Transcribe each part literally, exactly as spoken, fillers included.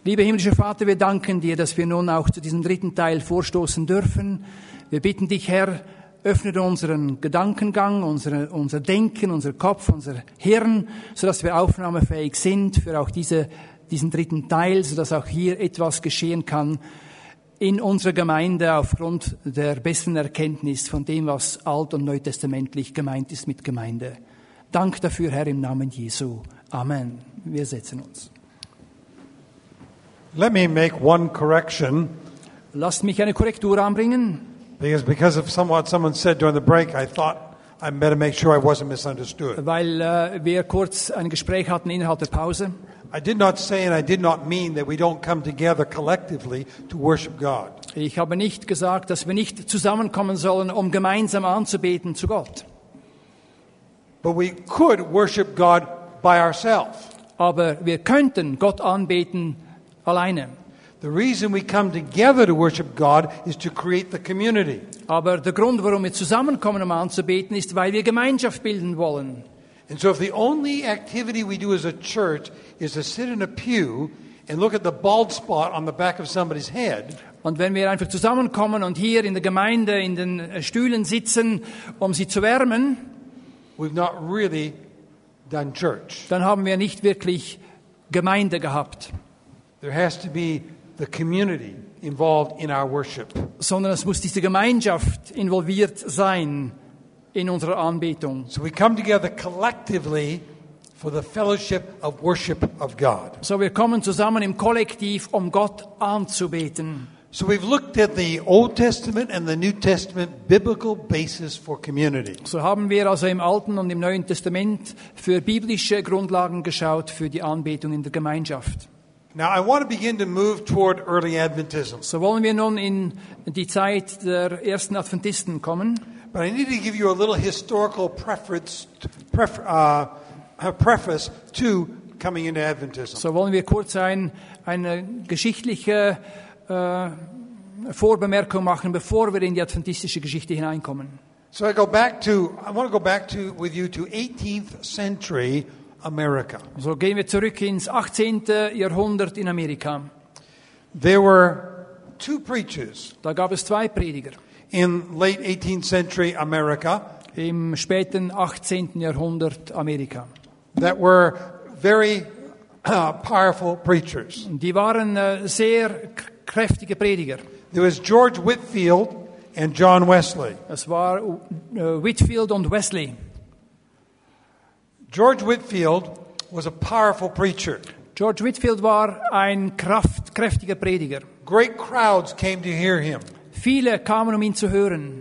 Lieber himmlischer Vater, wir danken dir, dass wir nun auch zu diesem dritten Teil vorstoßen dürfen. Wir bitten dich, Herr, öffne unseren Gedankengang, unsere, unser Denken, unser Kopf, unser Hirn, sodass wir aufnahmefähig sind für auch diese, diesen dritten Teil, sodass auch hier etwas geschehen kann in unserer Gemeinde aufgrund der besseren Erkenntnis von dem, was alt- und neutestamentlich gemeint ist mit Gemeinde. Dank dafür, Herr, im Namen Jesu. Amen. Wir setzen uns. Let me make one correction. Lasst mich eine Korrektur anbringen. Because because of somewhat someone said during the break, I thought I better make sure I wasn't misunderstood. Weil äh, wir kurz ein Gespräch hatten innerhalb der Pause. I did not say and I did not mean that we don't come together collectively to worship God. Ich habe nicht gesagt, dass wir nicht zusammenkommen sollen, um gemeinsam anzubeten zu Gott. But we could worship God by ourselves. Aber wir könnten Gott anbeten alleine. The reason we come together to worship God is to create the community. Aber der Grund, warum wir zusammenkommen, um anzubeten, ist, weil wir Gemeinschaft bilden wollen. And so if the only activity we do as a church is to sit in a pew and look at the bald spot on the back of somebody's head, Und wenn wir einfach zusammenkommen und hier in der Gemeinde in den Stühlen sitzen, um sie zu wärmen, we've not really done church. dann haben wir nicht wirklich Gemeinde gehabt. There has to be the community involved in our worship. Sondern es muss diese Gemeinschaft involviert sein in unserer Anbetung. So we come together collectively for the fellowship of worship of God. So wir kommen zusammen im Kollektiv, um Gott anzubeten. So we've looked at the Old Testament and the New Testament biblical basis for community. So haben wir also im Alten und im Neuen Testament für biblische Grundlagen geschaut für die Anbetung in der Gemeinschaft. Now I want to begin to move toward early Adventism. So wollen wir nun in die Zeit der ersten Adventisten kommen. But I need to give you a little historical preface, pref, uh, a preface to coming into Adventism. So wollen wir kurz ein, eine geschichtliche äh, Vorbemerkung machen, bevor wir in die adventistische Geschichte hineinkommen. So I go back to, I want to go back to with you to eighteenth century America. So gehen wir zurück ins achtzehnten Jahrhundert in Amerika. There were two preachers Da gab es zwei Prediger in late eighteenth century America im späten achtzehnten Jahrhundert Amerika. that were very uh, powerful preachers. Und die waren äh, sehr k- kräftige Prediger. There was George Whitefield and John Wesley. Es war äh, Whitefield und Wesley. George Whitefield was a powerful preacher. George Whitefield war ein kraft, kräftiger Prediger. Great crowds came to hear him. Viele kamen, um ihn zu hören.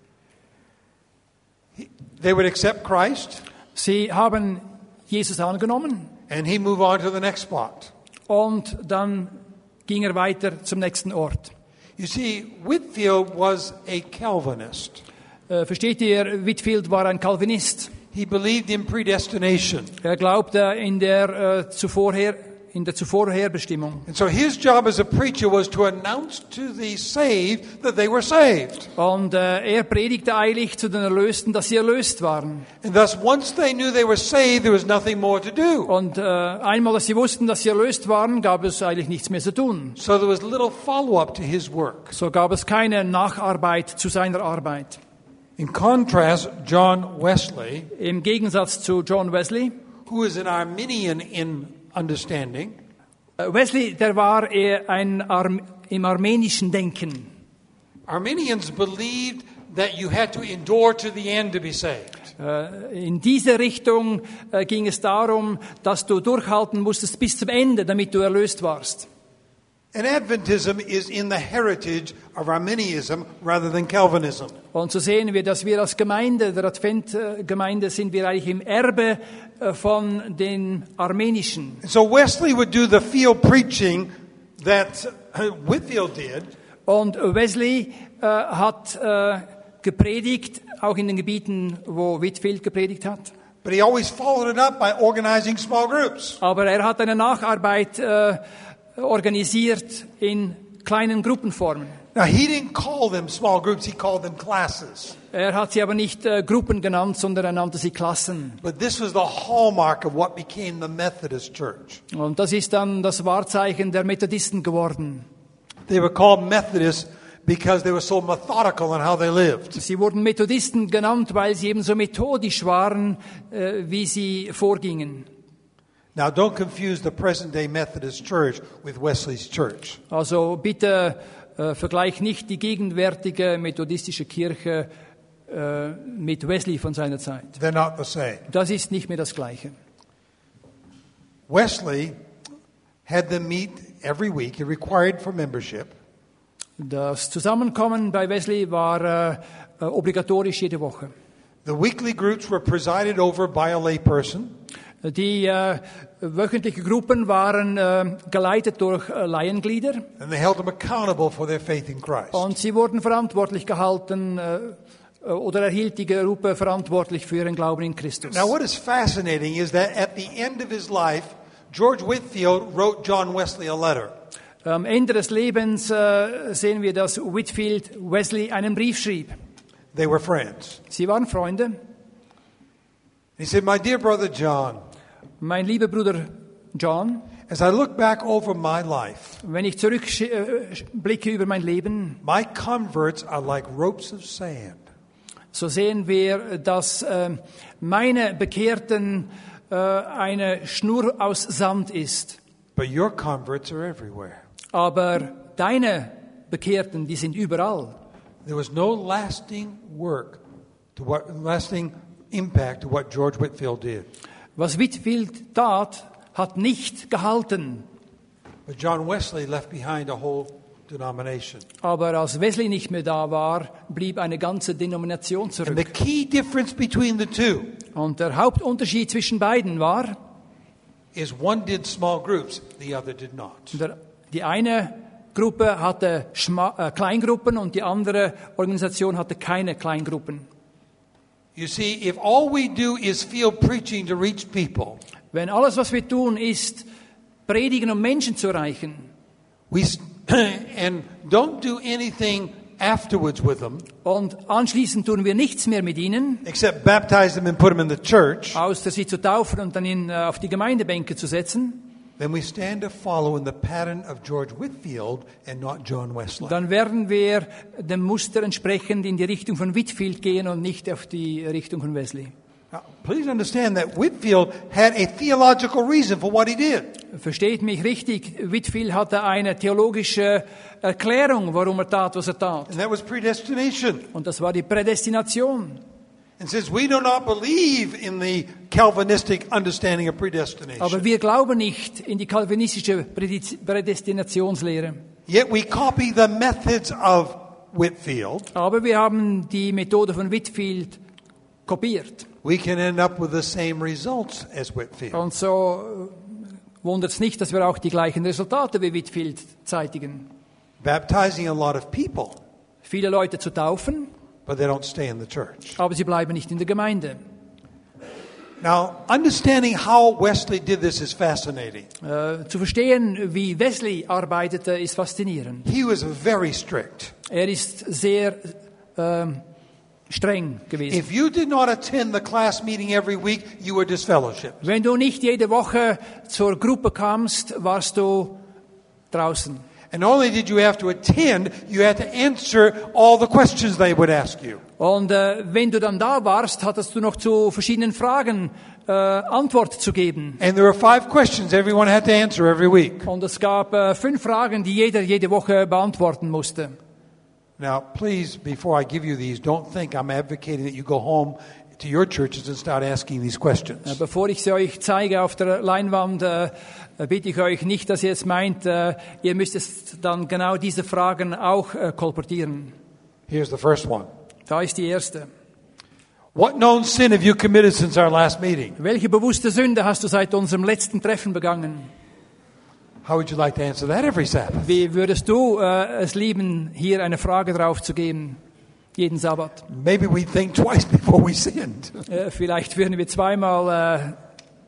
They would accept Christ Sie haben Jesus angenommen and he moved on to the next spot. und dann ging er weiter zum nächsten Ort. You see, Whitefield was a Calvinist. Äh, versteht ihr, Whitefield war ein Calvinist. He believed in predestination. Er glaubte in der, äh, zuvorher, in der Zuvorherbestimmung. And so his job as a preacher was to announce to the saved that they were saved. Und äh, er predigte eilig zu den Erlösten, dass sie erlöst waren. And thus, once they knew they were saved, there was nothing more to do. Und äh, einmal, dass sie wussten, dass sie erlöst waren, gab es eigentlich nichts mehr zu tun. So there was little follow-up to his work. So gab es keine Nacharbeit zu seiner Arbeit. In contrast, John Wesley, Im Gegensatz zu John Wesley. who is an Arminian in understanding, Äh, Wesley, der war eher ein Arm, im armenischen Denken. Arminians believed that you had to endure to the end to be saved. Äh, in diese Richtung äh, ging es darum, dass du durchhalten musstest bis zum Ende, damit du erlöst warst. And Adventism is in the heritage of Arminianism rather than Calvinism. Und so sehen wir, dass wir als Gemeinde, der Adventgemeinde, sind wir eigentlich im Erbe äh, von den Armenischen. And so Wesley would do the field preaching that Whitefield did. Und Wesley äh, hat äh, gepredigt, auch in den Gebieten, wo Whitefield gepredigt hat. But he always followed it up by organizing small groups. Aber er hat eine Nacharbeit äh, organisiert in kleinen Gruppenformen. Now, he didn't call them small groups, he called them classes. Er hat sie aber nicht äh, Gruppen genannt, sondern er nannte sie Klassen. But this was the hallmark of what became the Methodist Church. Und das ist dann das Wahrzeichen der Methodisten geworden. They were called Methodists because they were so methodical in how they lived. Sie wurden Methodisten genannt, weil sie eben so methodisch waren, äh, wie sie vorgingen. Now, don't confuse the present-day Methodist Church with Wesley's church. Also bitte äh, vergleich nicht die gegenwärtige methodistische Kirche äh, mit Wesley von seiner Zeit. They're not the same. Das ist nicht mehr das Gleiche. Wesley had them meet every week. It required for membership. Das Zusammenkommen bei Wesley war äh, äh, obligatorisch jede Woche. The weekly groups were presided over by a layperson. Die äh, wöchentlichen Gruppen waren äh, geleitet durch äh, Laienglieder And they held them accountable for their faith in Christ. und sie wurden verantwortlich gehalten äh, oder erhielt die Gruppe verantwortlich für ihren Glauben in Christus. Now, what is fascinating is that at the end of his life, George Whitefield wrote John Wesley a letter. Am Ende des Lebens äh, sehen wir, dass Whitefield Wesley einen Brief schrieb. They were friends. Sie waren Freunde. He said, "My dear brother John, Mein lieber Bruder John, as I look back over my life, wenn ich zurückblicke über mein Leben, my converts are like ropes of sand. so sehen wir, dass äh, meine Bekehrten äh, eine Schnur aus Sand ist. But your converts are everywhere." Aber deine Bekehrten, die sind überall. There was no lasting work, to what, lasting impact to what George Whitefield did. Was Whitefield tat, hat nicht gehalten. But John Wesley left behind a whole denomination. Aber als Wesley nicht mehr da war, blieb eine ganze Denomination And the zurück. key difference between the two Und der Hauptunterschied zwischen beiden war, is one did small groups, the other did not. der, die eine Gruppe hatte Schma äh, Kleingruppen und die andere Organisation hatte keine Kleingruppen. You see, if all we do is field preaching to reach people, Wenn alles, was wir tun, ist predigen, um Menschen zu erreichen, we s- and don't do anything afterwards with them, und anschließend tun wir nichts mehr mit ihnen, except baptize them and put them in the church, außer sie zu taufen und dann ihn äh, auf die Gemeindebänke zu setzen, then we stand to follow in the pattern of George Whitefield and not John Wesley. dann werden wir dem Muster entsprechend in die Richtung von Whitefield gehen und nicht auf die Richtung von Wesley. Now, please understand that Whitefield had a theological reason for what he did. Versteht mich richtig, Whitefield hatte eine theologische Erklärung, warum er tat, was er tat. And that was predestination. Und das war die Prädestination. And since we do not believe in the Calvinistic understanding of predestination, Aber wir glauben nicht in die kalvinistische Prädiz- Prädestinationslehre. yet we copy the methods of Whitefield, Aber wir haben die Methode von Whitefield kopiert. we can end up with the same results as Whitefield. Und so wundert es nicht, dass wir auch die gleichen Resultate wie Whitefield zeitigen. Baptizing a lot of people, Viele Leute zu taufen, but they don't stay in the church. aber sie bleiben nicht in der Gemeinde. Now, understanding how Wesley did this is fascinating. Äh, zu verstehen, wie Wesley arbeitete, ist faszinierend. He was very strict. Er ist sehr ähm, streng gewesen. If you did not attend the class meeting every week, you were disfellowshipped. Wenn du nicht jede Woche zur Gruppe kamst, warst du draußen. And not only did you have to attend, you had to answer all the questions they would ask you. Und äh, wenn du dann da warst, hattest du noch zu verschiedenen Fragen äh, Antwort zu geben. And there were five questions everyone had to answer every week. Und es gab äh, fünf Fragen, die jeder jede Woche beantworten musste. Now, please, before I give you these, don't think I'm advocating that you go home to your churches and start asking these questions. Äh, bevor ich sie euch zeige auf der Leinwand, äh, bitte ich euch nicht, dass ihr jetzt meint, äh, ihr müsst es dann genau diese Fragen auch äh, kolportieren. Here's the first one. Da ist die erste. What known sin have you committed since our last meeting? Welche bewusste Sünde hast du seit unserem letzten Treffen begangen? How would you like to answer that every Sabbath? Wie würdest du äh, es lieben, hier eine Frage drauf zu geben, jeden Sabbat? Maybe we think twice before we sinned. Äh, vielleicht würden wir zweimal äh,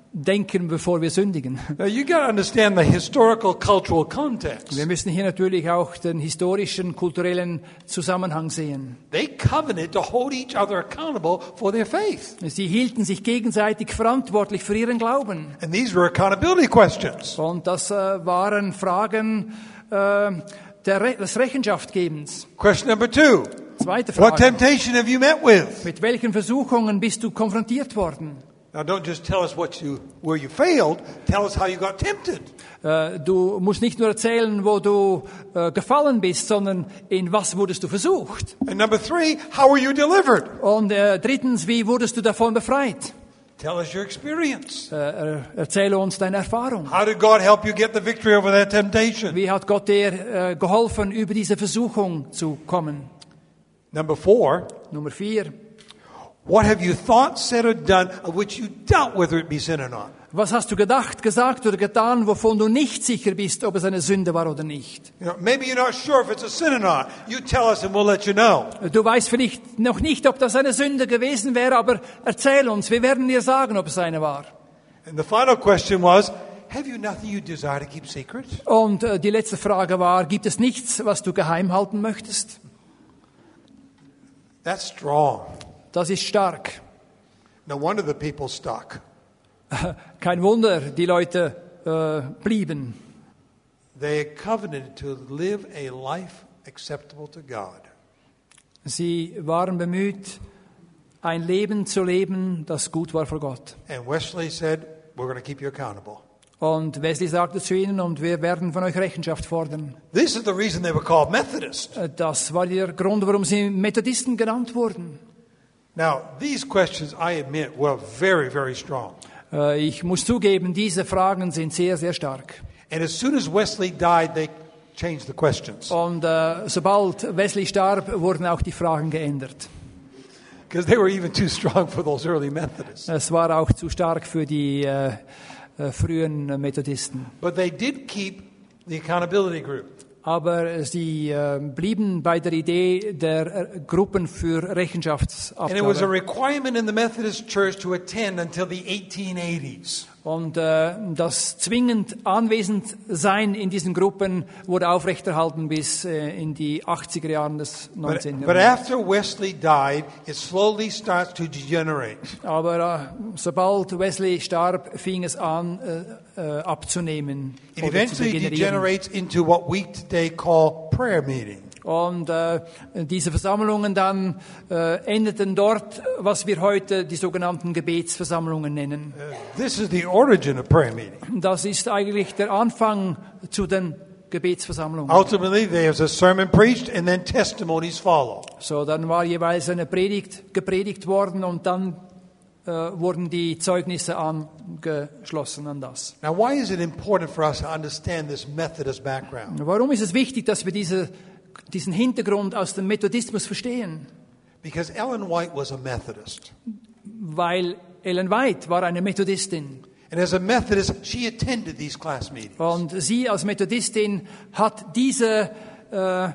denken, bevor wir sündigen. Now you got to understand the historical cultural context. Wir müssen hier natürlich auch den historischen, kulturellen Zusammenhang sehen. They covenanted to hold each other accountable for their faith. Sie hielten sich gegenseitig verantwortlich für ihren Glauben. And these were accountability questions. Und das äh, waren Fragen äh, der Re des Rechenschaftgebens. Question number two. Zweite What Frage. temptation have you met with? Mit welchen Versuchungen bist du konfrontiert worden? Now don't just tell us what you, where you failed. Tell us how you got tempted. Äh, du musst nicht nur erzählen, wo du äh, gefallen bist, sondern in was wurdest du versucht. And number three, how were you delivered? Und äh, drittens, wie wurdest du davon befreit? Tell us your experience. Äh, er- erzähle uns deine Erfahrung. How did God help you get the victory over that temptation? Wie hat Gott dir äh, geholfen, über diese Versuchung zu kommen? Number four, Nummer vier. what have you thought, said, or done of which you doubt whether it be sin or not? Was hast du gedacht, gesagt oder getan, wovon du nicht sicher bist, ob es eine Sünde war oder nicht? You know, maybe you're not sure if it's a sin or not. You tell us and we'll let you know. Du weißt vielleicht noch nicht, ob das eine Sünde gewesen wäre, aber erzähl uns, wir werden dir sagen, ob es eine war. And the final question was, have you nothing you desire to keep secret? Und äh, die letzte Frage war, gibt es nichts, was du geheim halten möchtest? That's strong. Das ist stark. No wonder the people stuck. Kein Wunder, die Leute äh, blieben. They covenanted to live a life acceptable to God. Sie waren bemüht, ein Leben zu leben, das gut war vor Gott. And Wesley said, we're going to keep you accountable. Und Wesley sagte zu ihnen, und wir werden von euch Rechenschaft fordern. This is the reason they were called Methodists. Äh, Das war der Grund, warum sie Methodisten genannt wurden. Now, these questions, I admit, were very, very strong. Äh, Ich muss zugeben, diese Fragen sind sehr, sehr stark. And as soon as Wesley died, they changed the questions. Und äh, sobald Wesley starb, wurden auch die Fragen geändert. Because they were even too strong for those early Methodists. Es war auch zu stark für die äh, äh, frühen äh, Methodisten. But they did keep the accountability group. Aber sie äh, blieben bei der Idee der äh, Gruppen für And it was a Rechenschaftsabgabe. requirement in the Methodist Church to attend until the eighteen eighties. Und äh, das zwingend anwesend sein in diesen Gruppen wurde aufrechterhalten bis äh, in die achtziger Jahre des But, neunzehnten. but Jahrhunderts. after Wesley died, it slowly starts to degenerate. Aber äh, sobald Wesley starb, fing es an äh, äh, abzunehmen. It oder zu eventually degenerieren. degenerates into what we today call prayer meeting. Und äh, diese Versammlungen dann äh, endeten dort, was wir heute die sogenannten Gebetsversammlungen nennen. Uh, this is the origin of prayer meeting. Das ist eigentlich der Anfang zu den Gebetsversammlungen. Ultimately, there's a sermon preached and then testimonies follow. So, dann war jeweils eine Predigt gepredigt worden und dann äh, wurden die Zeugnisse angeschlossen an das. Now, why is it important for us to understand this Methodist background? Warum ist es wichtig, dass wir diese, diesen Hintergrund aus dem Methodismus verstehen? Because Ellen White was a Methodist. Weil Ellen White war eine Methodistin. And as a Methodist, she attended these class meetings. Und sie als Methodistin hat diese äh,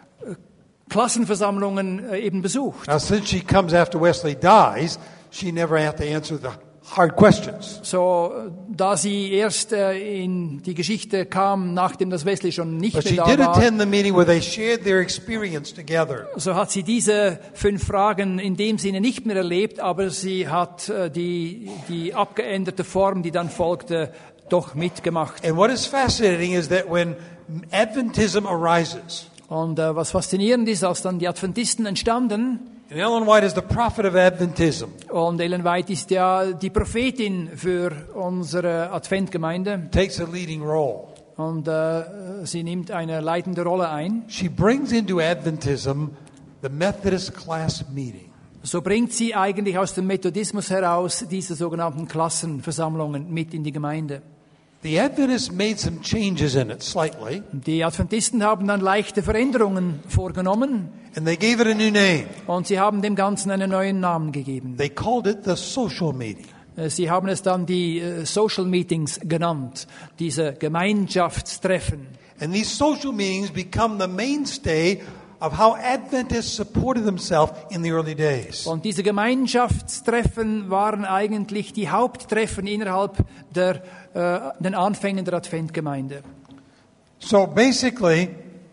Klassenversammlungen äh, eben besucht. Now, since she comes after Wesley dies, she never had to answer the hard questions. So, äh, da sie erst äh, in die Geschichte kam, nachdem das Wesley schon nicht But she mehr did da war, attend the meeting where they shared their experience together. so hat sie diese fünf Fragen in dem Sinne nicht mehr erlebt, aber sie hat äh, die, die abgeänderte Form, die dann folgte, doch mitgemacht. And what is fascinating is that when Adventism arises, Und äh, was faszinierend ist, als dann die Adventisten entstanden, and Ellen White is the prophet of Adventism, und Ellen White ist ja die Prophetin für unsere Adventgemeinde, takes a leading role. und äh, sie nimmt eine leitende Rolle ein. She brings into Adventism the Methodist class meeting. So bringt sie eigentlich aus dem Methodismus heraus diese sogenannten Klassenversammlungen mit in die Gemeinde. The Adventists made some changes in it slightly, Die Adventisten haben dann leichte Veränderungen vorgenommen and they gave it a new name. und sie haben dem Ganzen einen neuen Namen gegeben. They called it the social meeting. Äh, Sie haben es dann die äh, Social Meetings genannt, diese Gemeinschaftstreffen. And these social meetings become the mainstay of how Adventists supported themselves in the early days. Und diese Gemeinschaftstreffen waren eigentlich die Haupttreffen innerhalb der äh, den Anfängen der Adventgemeinde. So basically,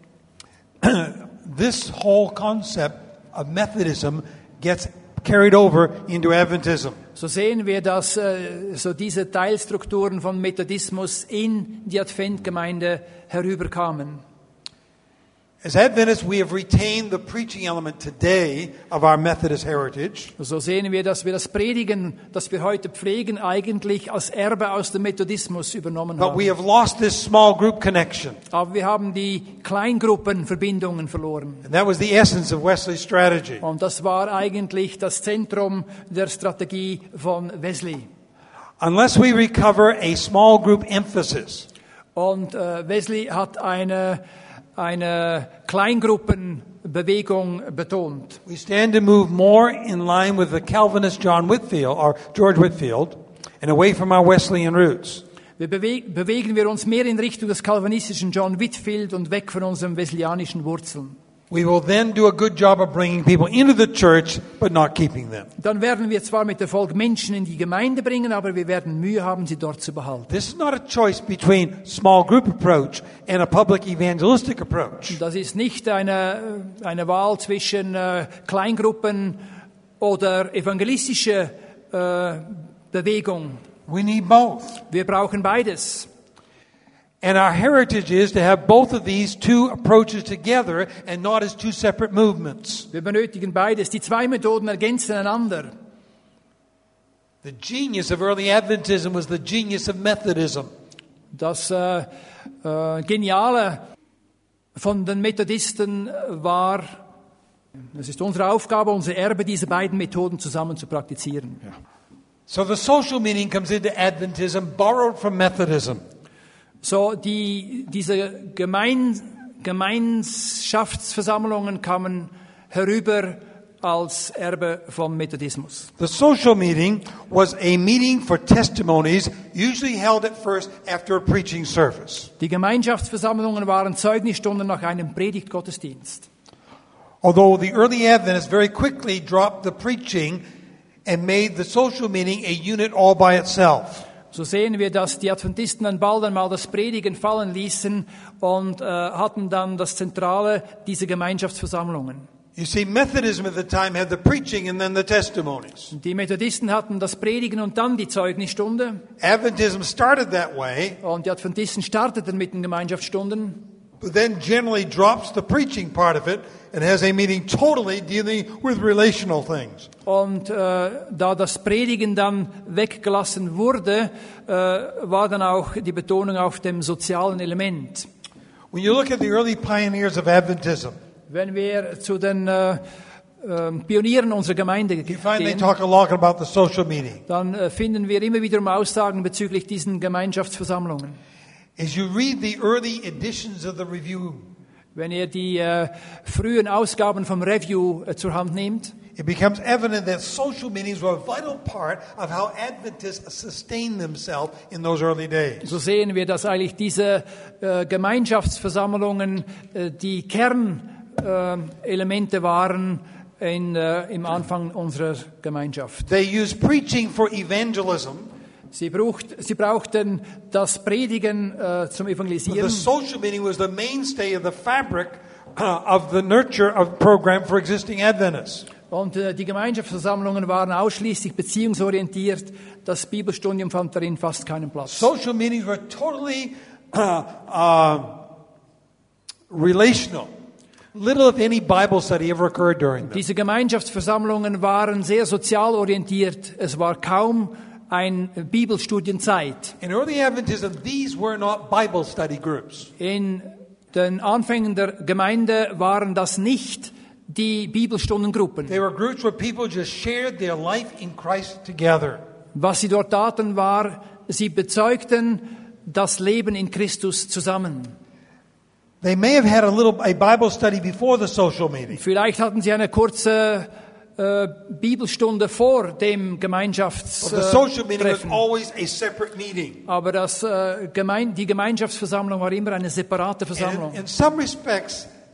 this whole concept of Methodism gets carried over into Adventism. So sehen wir, dass äh, so diese Teilstrukturen von Methodismus in die Adventgemeinde herüberkamen. As Adventists, we have retained the preaching element today of our Methodist heritage. So sehen wir, dass wir das Predigen, das wir heute pflegen, eigentlich als Erbe aus dem Methodismus übernommen But haben. we have lost this small group connection. Aber wir haben die Kleingruppenverbindungen verloren. And that was the essence of Wesley's strategy. Und das war eigentlich das Zentrum der Strategie von Wesley. Unless we recover a small group emphasis, Und äh, Wesley hat eine, eine Kleingruppenbewegung betont. we stand to move more in line with the Calvinist John Whitfield, or George Whitfield, and away from our Wesleyan roots. Wir bewe bewegen wir uns mehr in Richtung des kalvinistischen John Whitfield und weg von unseren wesleyanischen Wurzeln. We will then do a good job of bringing people into the church, but not keeping them. Dann werden wir zwar mit Erfolg Menschen in die Gemeinde bringen, aber wir werden Mühe haben, sie dort zu behalten. This is not a choice between small group approach and a public evangelistic approach. Das ist nicht eine, eine Wahl zwischen äh, Kleingruppen oder evangelistische äh, Bewegung. We need both. Wir brauchen beides. And our heritage is to have both of these two approaches together and not as two separate movements. Wir benötigen beides. Die zwei Methoden ergänzen einander. The genius of early Adventism was the genius of Methodism. Das äh, äh, Geniale von den Methodisten war, es ist unsere Aufgabe, unser Erbe, diese beiden Methoden zusammen zu praktizieren. So the social meaning comes into Adventism, borrowed from Methodism. So, die, diese Gemein, Gemeinschaftsversammlungen kamen herüber als Erbe vom Methodismus. The social meeting was a meeting for testimonies, usually held at first after a preaching service. Die Gemeinschaftsversammlungen waren Zeugnisstunden nach einem Predigtgottesdienst. Although the early Adventists very quickly dropped the preaching and made the social meeting a unit all by itself. So sehen wir, dass die Adventisten dann bald einmal das Predigen fallen ließen und äh, hatten dann das Zentrale, diese Gemeinschaftsversammlungen. You see, Methodism at the time had the preaching and then the testimonies. Die Methodisten hatten das Predigen und dann die Zeugnisstunde. Adventism started that way, Und die Adventisten starteten mit den Gemeinschaftsstunden. but then generally drops the preaching part of it and has a meeting totally dealing with relational things. Und äh, da das Predigen dann weggelassen wurde, äh, war dann auch die Betonung auf dem sozialen Element. When you look at the early pioneers of Adventism, Wenn wir zu den äh, äh, Pionieren unserer Gemeinde you find they gehen, talk a lot about the social meeting. dann äh, finden wir immer wieder Aussagen bezüglich diesen Gemeinschaftsversammlungen. As you read the early editions of the Review, Wenn ihr die äh, frühen Ausgaben vom Review äh, zur Hand nehmt, it becomes evident that social meetings were a vital part of how Adventists sustained themselves in those early days. so sehen wir, dass eigentlich diese äh, Gemeinschaftsversammlungen äh, die Kernelemente äh, waren in, äh, im Anfang unserer Gemeinschaft. They used preaching for evangelism, Sie, braucht, sie brauchten das Predigen äh, zum but Evangelisieren. the social meeting was the mainstay of the fabric uh, of the nurture of program for existing Adventists. Und äh, die Gemeinschaftsversammlungen waren ausschließlich beziehungsorientiert. Das Bibelstudium fand darin fast keinen Platz. Social meetings were totally uh, uh, relational. Little, if any, Bible study ever occurred during them. Diese Gemeinschaftsversammlungen waren sehr sozial orientiert. Es war kaum eine Bibelstudienzeit. In early Adventism, these were not Bible study groups. In den Anfängen der Gemeinde waren das nicht die Bibelstundengruppen. They were groups where people just shared their life in Christ together. Was sie dort taten, war, sie bezeugten das Leben in Christus zusammen. They may have had a little a Bible study before the social meeting. Vielleicht hatten sie eine kurze äh, Bibelstunde vor dem But the social meeting was Gemeinschaftstreffen. always a separate meeting. Aber das, äh, Gemein die Gemeinschaftsversammlung war immer eine separate And Versammlung. in, in some respects,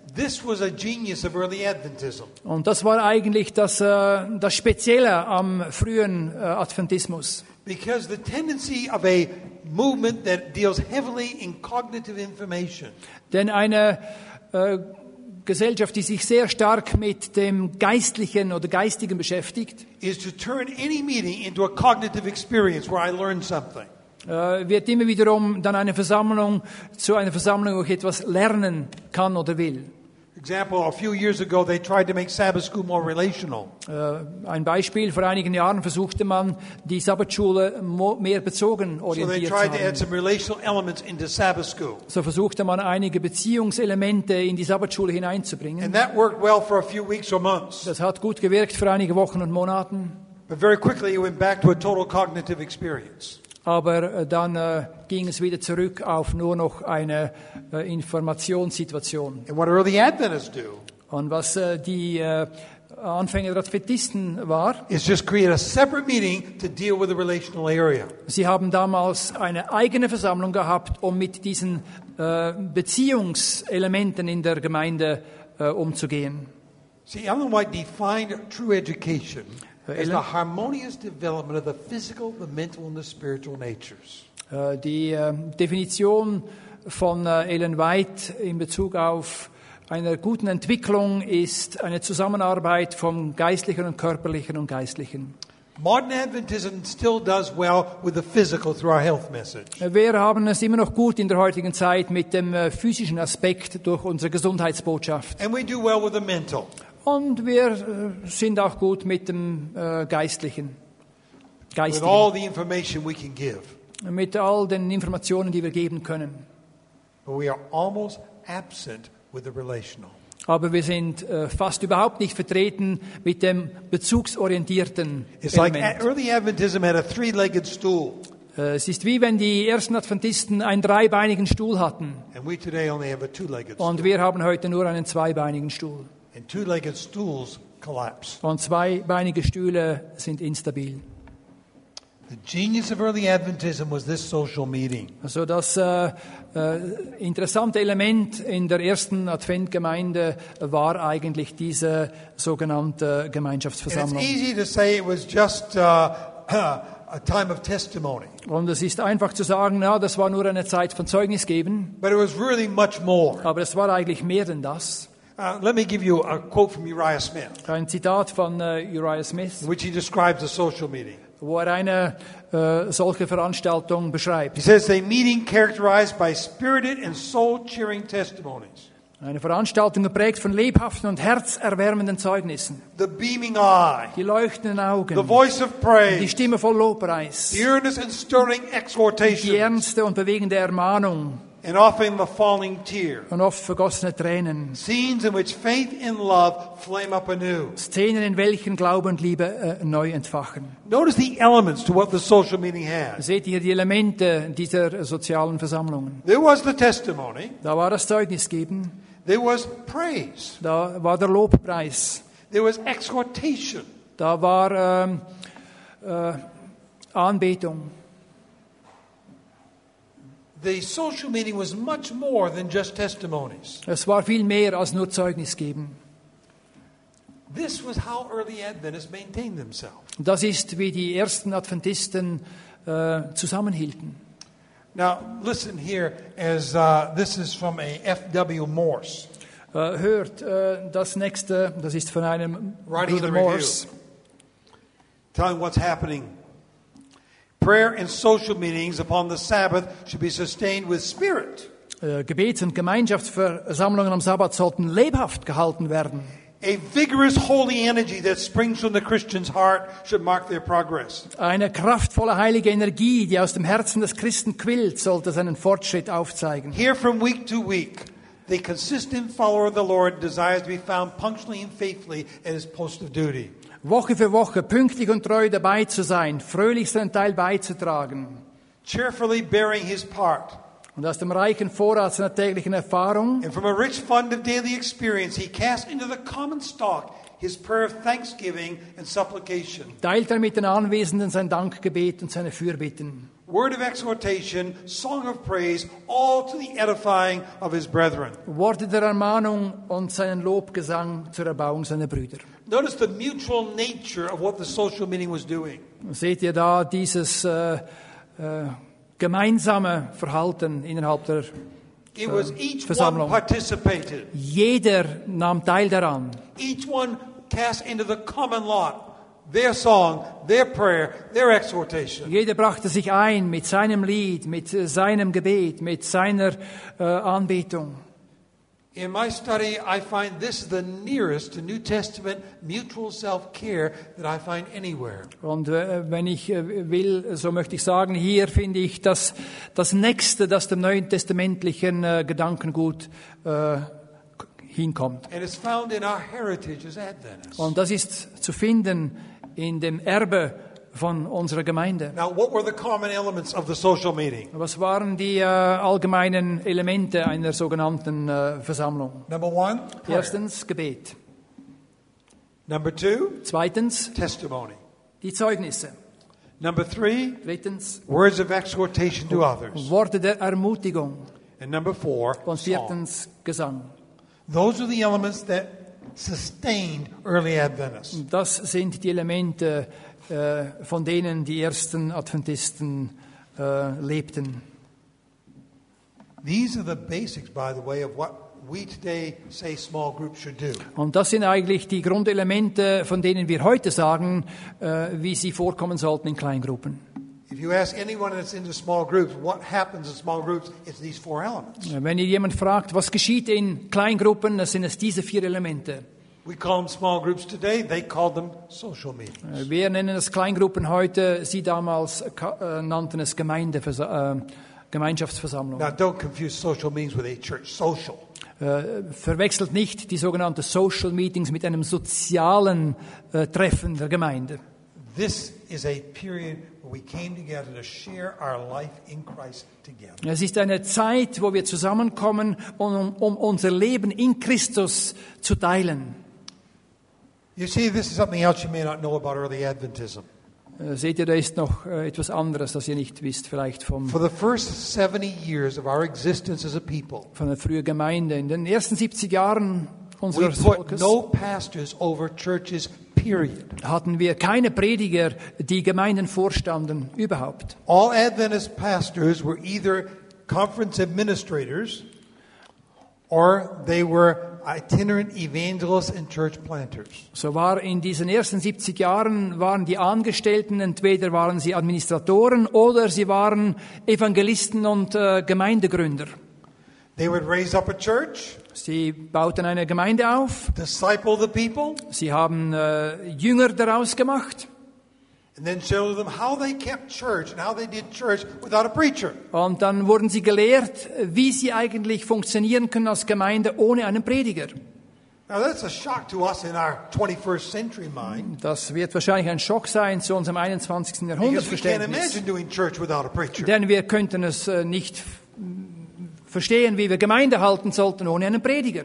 This was a genius of early Adventism. Und das war eigentlich das, äh, das Spezielle am frühen äh, Adventismus. Because the tendency of a movement that deals heavily in cognitive information Denn eine äh, Gesellschaft, die sich sehr stark mit dem Geistlichen oder Geistigen beschäftigt, is to turn any meeting into a cognitive experience where I learn something. äh, wird immer wiederum dann eine Versammlung zu einer Versammlung, wo ich etwas lernen kann oder will. Example, a few years ago they tried to make Sabbath school more relational. Äh, ein Beispiel, vor einigen Jahren versuchte man, die Sabbatschule mo- mehr bezogen So they orientiert zu tried to add haben. some relational elements into Sabbath school. So versuchte man, einige Beziehungselemente in die Sabbatschule hineinzubringen. And that worked well for a few weeks or months. Das hat gut gewirkt für einige Wochen und Monaten. But very quickly it went back to a total cognitive experience. Aber äh, dann äh, ging es wieder zurück auf nur noch eine äh, Informationssituation. And what early Adventists do Und was äh, die äh, Anfänger der Adventisten war, is just create a separate meeting to deal with the relational area. sie haben damals eine eigene Versammlung gehabt, um mit diesen äh, Beziehungselementen in der Gemeinde äh, umzugehen. See, Ellen White defined true education Uh, as Ellen- the harmonious development of the physical, the mental, and the spiritual natures. Äh, die äh, Definition von äh, Ellen White in Bezug auf eine guten Entwicklung ist eine Zusammenarbeit vom Geistlichen und Körperlichen und Geistlichen. Modern Adventism still does well with the physical through our health message. Äh, Wir haben es immer noch gut in der heutigen Zeit mit dem äh, physischen Aspekt durch unsere Gesundheitsbotschaft. And we do well with the mental. Und wir äh, sind auch gut mit dem äh, Geistlichen. With Geistigen. all the information we can give. Mit all den Informationen, die wir geben können. But we are almost absent with the relational. Aber wir sind äh, fast überhaupt nicht vertreten mit dem bezugsorientierten It's like Element. a- early Adventism had a three-legged stool. Äh, es ist wie wenn die ersten Adventisten einen dreibeinigen Stuhl hatten. And we today only have a two-legged stool. Und wir haben heute nur einen zweibeinigen Stuhl. And two-legged stools collapse. Und zweibeinige Stühle sind instabil. The genius of early Adventism was this social meeting. Also das äh, äh, interessante Element in der ersten Adventgemeinde war eigentlich diese sogenannte And Gemeinschaftsversammlung. it's easy to say it was just uh, a time of testimony. Und es ist einfach zu sagen, ja, das war nur eine Zeit von Zeugnis geben, But it was really much more. aber es war eigentlich mehr denn das. Uh, let me give you a quote from Uriah Smith, Ein Zitat von äh, Uriah Smith, in which he describes a social meeting. wo er eine äh, solche Veranstaltung beschreibt. He says, a meeting characterized by spirited and soul-cheering testimonies, Eine Veranstaltung geprägt von lebhaften und herzerwärmenden Zeugnissen. the beaming eye, Die leuchtenden the Augen, voice of die praise, Stimme voll Lobpreis, the earnest and stirring die exhortation, ernste und bewegende Ermahnung and often the falling tear. und oft vergossene Tränen. Scenes in which faith and love flame up anew. Szenen, in welchen Glaube und Liebe äh, neu entfachen. Notice the elements to what the social meeting has. Seht ihr die Elemente dieser sozialen Versammlungen? There was the testimony. Da war das Zeugnisgeben, There was praise. da war der Lobpreis, There was exhortation. da war ähm, äh, Anbetung. The social meeting was much more than just testimonies. Es war viel mehr als nur Zeugnis geben. This was how early Adventists maintained themselves. Und das ist, wie die ersten Adventisten äh, zusammenhielten. Now, listen here, as uh, this is from a F W Morse. Äh, hört, äh, das nächste, das ist von einem Writing Bruder the review. Morse. Telling what's happening. Prayer and social meetings upon the Sabbath should be sustained with spirit. Äh, Gebets- und Gemeinschaftsversammlungen am Sabbat sollten lebhaft gehalten werden. A vigorous holy energy that springs from the Christian's heart should mark their progress. Eine kraftvolle heilige Energie, die aus dem Herzen des Christen quillt, sollte seinen Fortschritt aufzeigen. Here from week to week, the consistent follower of the Lord desires to be found punctually and faithfully at his post of duty. Woche für Woche pünktlich und treu dabei zu sein, fröhlich seinen Teil beizutragen Cheerfully bearing his part. und aus dem reichen Vorrat seiner täglichen Erfahrung And from a rich fund of daily experience, he casts into the common stock his prayer of thanksgiving and supplication. teilt er mit den Anwesenden sein Dankgebet und seine Fürbitten. word of exhortation, song of praise, all to the edifying of his brethren. Worte der Ermahnung und seinen Lobgesang zur Erbauung seiner Brüder. Notice the mutual nature of what the social meeting was doing. Seht ihr da dieses äh, äh, gemeinsame Verhalten innerhalb der It was each one Versammlung. participated. Jeder nahm teil daran. Each one cast into the common lot their song, their prayer, their exhortation. Jeder brachte sich ein mit seinem Lied, mit äh, seinem Gebet, mit seiner äh, Anbetung. In my study, I find this is the nearest to New Testament mutual self-care that I find anywhere. Und äh, wenn ich äh, will, so möchte ich sagen, hier finde ich das, das Nächste, das dem neuen testamentlichen äh, Gedankengut äh, hinkommt. And it's found in our heritage as Adventists. Und das ist zu finden in dem Erbe von unserer Gemeinde. Now, what were the common elements of the social meeting? Was waren die äh, allgemeinen Elemente einer sogenannten äh, Versammlung? Number one, prayer. Erstens Gebet. Number two, Zweitens testimony. die Zeugnisse. Number three, Drittens words of exhortation to others. Worte der Ermutigung. And number four, Und song. viertens Gesang. Those are the elements that sustained early Adventists. Das sind die Elemente, äh, von denen die ersten Adventisten äh, lebten. These are the basics, by the way, of what we today say small groups should do. Und das sind eigentlich die Grundelemente, von denen wir heute sagen, äh, wie sie vorkommen sollten in Kleingruppen. If you ask anyone that's into small groups, what happens in small groups, it's these four elements. Wenn ihr jemand fragt, was geschieht in Kleingruppen, dann sind es diese vier Elemente. We call them small groups today. They called them social meetings. Äh, Wir nennen es Kleingruppen heute, sie damals äh, nannten es Gemeindeversa- äh, Gemeinschaftsversammlung. Now, don't confuse social meetings with a church social. Äh, verwechselt nicht die sogenannten Social Meetings mit einem sozialen äh, Treffen der Gemeinde. This is a period where we came together to share our life in Christ together. Es ist eine Zeit, wo wir zusammenkommen, um, um unser Leben in Christus zu teilen. You see, this is something else you may not know about early Adventism. Äh, seht ihr, da ist noch äh, etwas anderes, das ihr nicht wisst, vielleicht vom, For the first seventy years of our existence as a people, von der frühen Gemeinde. In den ersten siebzig Jahren we unseres put Volkes no pastors over churches, period. hatten wir keine Prediger, die Gemeinden vorstanden, überhaupt. All Adventist pastors were either conference administrators or they were itinerant evangelists and church planters. So war in diesen ersten siebzig Jahren waren die Angestellten, entweder waren sie Administratoren oder sie waren Evangelisten und äh, Gemeindegründer. They would raise up a church, Sie bauten eine Gemeinde auf, disciple the people, sie haben äh, Jünger daraus gemacht and then show them how they kept church and how they did church without a preacher. und dann wurden sie gelehrt, wie sie eigentlich funktionieren können als Gemeinde ohne einen Prediger. Now that's a shock to us in our twenty-first century mind, Das wird wahrscheinlich ein Schock sein zu unserem einundzwanzigsten because we can't Jahrhundertverständnis. imagine doing church without a preacher. Denn wir könnten es äh, nicht verstehen, wie wir Gemeinde halten sollten ohne einen Prediger.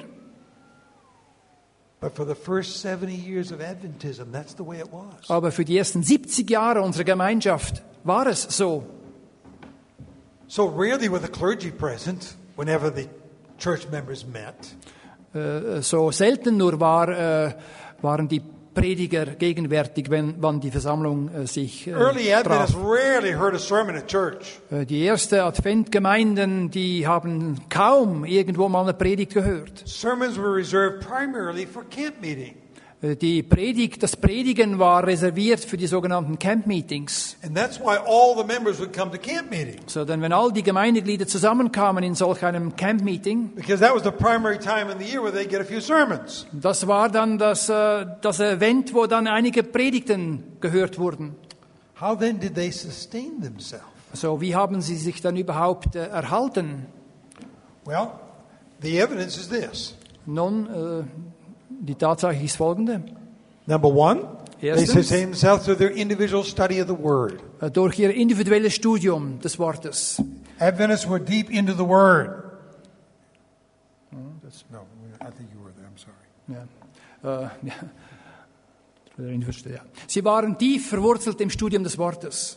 But for the first seventy years of Adventism, that's the way it was. Aber für die ersten siebzig Jahre unserer Gemeinschaft war es so. So rarely were the clergy present whenever the church members met. Äh, so selten nur war, äh, waren die Prediger gegenwärtig, wenn, wann die Versammlung äh, sich äh, Early Adventists traf. rarely heard a sermon at church. Äh, die ersten Adventgemeinden, die haben kaum irgendwo mal eine Predigt gehört. Sermons were reserved primarily for camp meeting. Äh, die Predigt, das Predigen war reserviert für die sogenannten Camp-Meetings. And that's why all the members would come to camp meeting. So, denn wenn all die Gemeindeglieder zusammenkamen in solch einem Camp-Meeting, Because that was the primary time in the year where they get a few sermons. das war dann das, äh, das Event, wo dann einige Predigten gehört wurden. How then did they sustain themselves? So, wie haben sie sich dann überhaupt äh, erhalten? Well, the evidence is this. Nun, äh, die Tatsache ist folgende. Number one, they Erstens. sustain themselves through their individual study of the Word. Äh, durch ihr individuelles Studium des Wortes. Adventists were deep into the Word. That's, no, I think you were there. I'm sorry. Ja. Äh, ja. Sie waren tief verwurzelt im Studium des Wortes.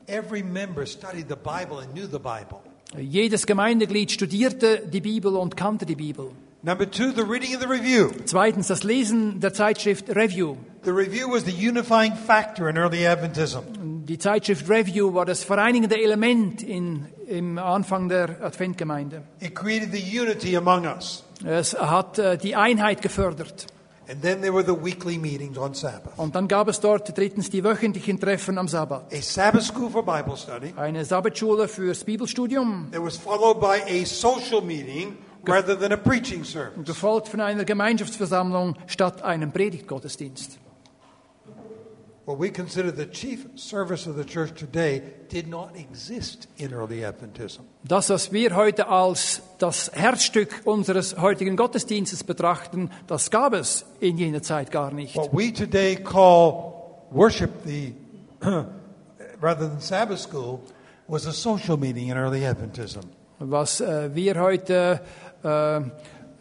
Every member studied the Bible and knew the Bible. Jedes Gemeindeglied studierte die Bibel und kannte die Bibel. Number two, the reading of the review. Zweitens das Lesen der Zeitschrift Review. The review was the unifying factor in early Adventism. Die Zeitschrift Review war das vereinigende Element in, im Anfang der Adventgemeinde. It created the unity among us. Es hat äh, die Einheit gefördert. And then there were the weekly meetings on Sabbath. Und dann gab es dort drittens die wöchentlichen Treffen am Sabbat. A Sabbath school for Bible study. Eine Sabbatschule fürs Bibelstudium, That was followed by a social meeting rather than a preaching service. gefolgt von einer Gemeinschaftsversammlung statt einem Predigtgottesdienst. What we consider the chief service of the church today did not exist in early Adventism. Das, was wir heute als das Herzstück unseres heutigen Gottesdienstes betrachten, das gab es in jener Zeit gar nicht. What we today call worship, the rather than Sabbath school, was a social meeting in early Adventism. Was äh, wir heute äh, äh,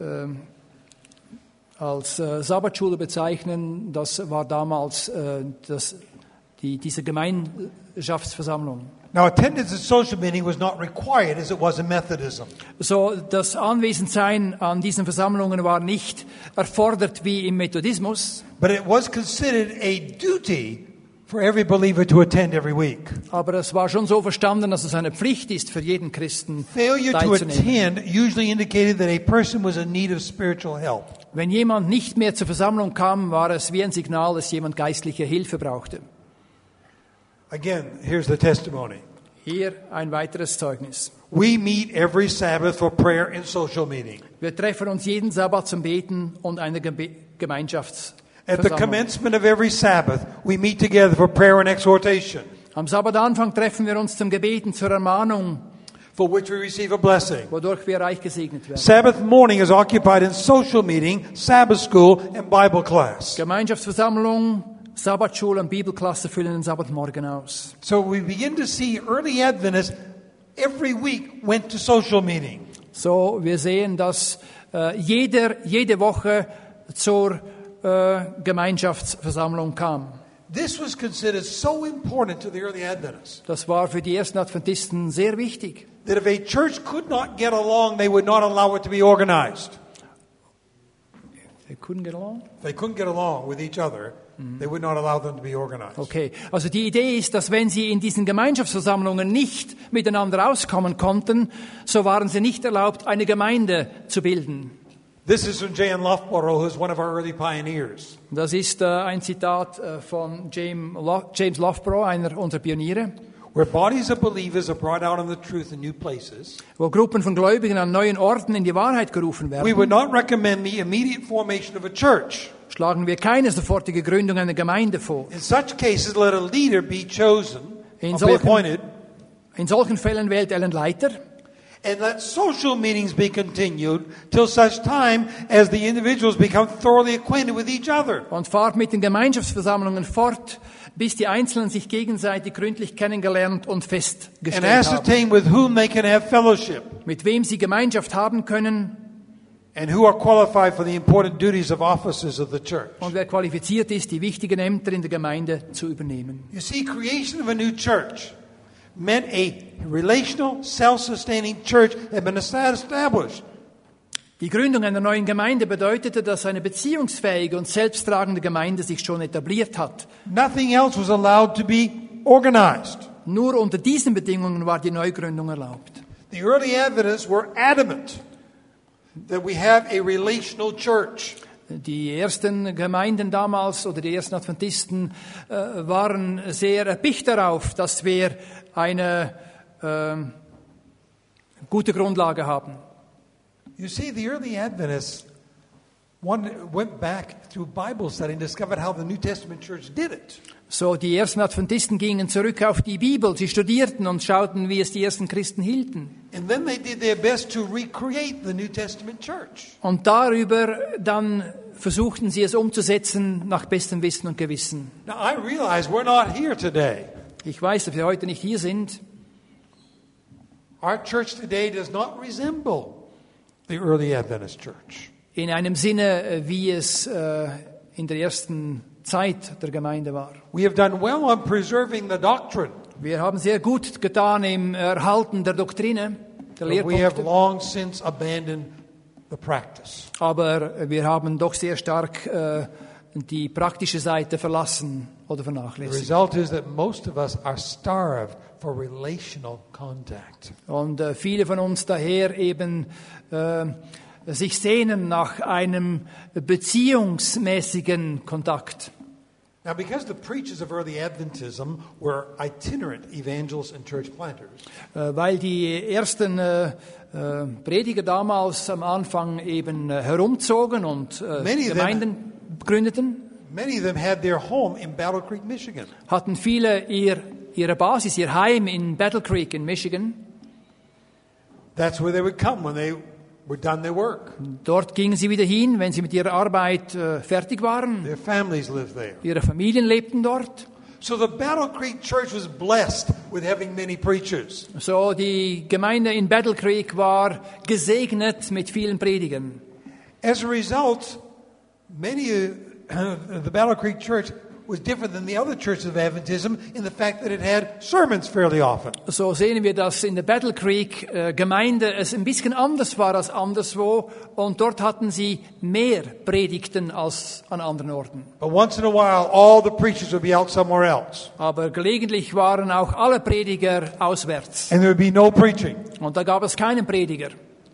als äh, Sabbatschule bezeichnen, das war damals äh, das, die, diese Gemeinschaftsversammlung. Now, attendance at social meeting was not required as it was in Methodism. So, das Anwesendsein an diesen Versammlungen war nicht erfordert wie im Methodismus, But it was considered a duty for every believer to attend every week. aber es war schon so verstanden, dass es eine Pflicht ist für jeden Christen Failure to teilzunehmen. attend usually indicated that a person was in need of spiritual help. Wenn jemand nicht mehr zur Versammlung kam, war es wie ein Signal, dass jemand geistliche Hilfe brauchte. Again, here's the testimony. Hier ein weiteres Zeugnis. We meet every Sabbath for prayer and social meeting. Wir treffen uns jeden Sabbat zum Beten und einer Gebe- Gemeinschaftsversammlung. At the commencement of every Sabbath, we meet together for prayer and exhortation, Am Sabbatanfang treffen wir uns zum Gebeten, zur Ermahnung, for which we receive a blessing. wodurch wir reich gesegnet werden. Sabbath morning is occupied in social meeting, Sabbath school, and Bible class. Gemeinschaftsversammlung, Sabbatschule und Bibelklasse füllen den Sabbatmorgen aus. So we begin to see early Adventists every week went to social meeting. So, wir sehen, dass äh, jeder jede Woche zur äh, Gemeinschaftsversammlung kam. This was considered so important to the early Adventists Das war für die ersten Adventisten sehr wichtig. that if a church could not get along, they would not allow it to be organized. They couldn't get along? If they couldn't get along with each other, they would not allow them to be organized. Okay, also die Idee ist, dass wenn sie in diesen Gemeinschaftsversammlungen nicht miteinander auskommen konnten, so waren sie nicht erlaubt, eine Gemeinde zu bilden. This is from J N Loughborough, who's one of our early pioneers. Das ist äh, ein Zitat äh, von James, Lo- James Loughborough, einer unserer Pioniere, Where bodies of believers are brought out on the truth in new places, wo Gruppen von Gläubigen an neuen Orten in die Wahrheit gerufen we werden. would not recommend the immediate formation of a church. Schlagen wir keine sofortige Gründung einer Gemeinde vor. In such cases, let a leader be chosen, In or be solchen- appointed, In solchen Fällen wählt er einen Leiter and let social meetings be continued till such time as the individuals become thoroughly acquainted with each other. und fahrt mit den Gemeinschaftsversammlungen fort, bis die Einzelnen sich gegenseitig gründlich kennengelernt und And festgestellt haben, ascertain with whom they can have fellowship mit wem sie Gemeinschaft haben können and who are qualified for the important duties of offices of the church. und wer qualifiziert ist, die wichtigen Ämter in der Gemeinde zu übernehmen. You see, creation of a new church meant a relational, self-sustaining church had been established. Die Gründung einer neuen Gemeinde bedeutete, dass eine beziehungsfähige und selbsttragende Gemeinde sich schon etabliert hat. Nothing else was allowed to be organized. Nur unter diesen Bedingungen war die Neugründung erlaubt. The early Adventists were adamant that we have a relational church. Die ersten Gemeinden damals oder die ersten Adventisten äh, waren sehr erpicht darauf, dass wir eine äh, gute Grundlage haben. You see, the early Adventists one, went back through Bible study and discovered how the New Testament church did it. So, die ersten Adventisten gingen zurück auf die Bibel, sie studierten und schauten, wie es die ersten Christen hielten. And then they did their best to recreate the New Testament church. Und darüber dann versuchten sie es umzusetzen nach bestem Wissen und Gewissen. Now, I realize we're not here today. Ich weiß, dass wir heute nicht hier sind. Our church today does not resemble the early Adventist church. In einem Sinne, äh, wie es äh, in der ersten Zeit der Gemeinde war. We have done well on preserving the doctrine. Wir haben sehr gut getan im Erhalten der Doktrine, der but we have Lehrpunkte, long since abandoned the practice. aber wir haben doch sehr stark äh, die praktische Seite verlassen oder The vernachlässigt. result is that most of us are starved for relational contact. Und äh, viele von uns daher eben äh, sich sehnen nach einem beziehungsmäßigen Kontakt. Now, because the preachers of early Adventism were itinerant evangelists and church planters, Äh, weil die ersten äh, äh, Prediger damals am Anfang eben äh, herumzogen und äh, Many of them- Gemeinden gründeten, many of them had their home in Battle Creek, Michigan. hatten viele ihr, ihre Basis, ihr Heim in Battle Creek in Michigan. That's where they would come when they were done their work. Dort gingen sie wieder hin, wenn sie mit ihrer Arbeit äh, fertig waren. Their families lived there. Ihre Familien lebten dort. So the Battle Creek church was blessed with having many preachers. So, die Gemeinde in Battle Creek war gesegnet mit vielen Predigern. As a result, many of the Battle Creek church was different than the other churches of Adventism in the fact that it had sermons fairly often. So sehen wir, dass in der Battle Creek äh, Gemeinde es ein bisschen anders war als anderswo und dort hatten sie mehr Predigten als an anderen Orten. But once in a while, all the preachers would be out somewhere else. Aber gelegentlich waren auch alle Prediger auswärts And there would be no preaching. und da gab es keinen Prediger.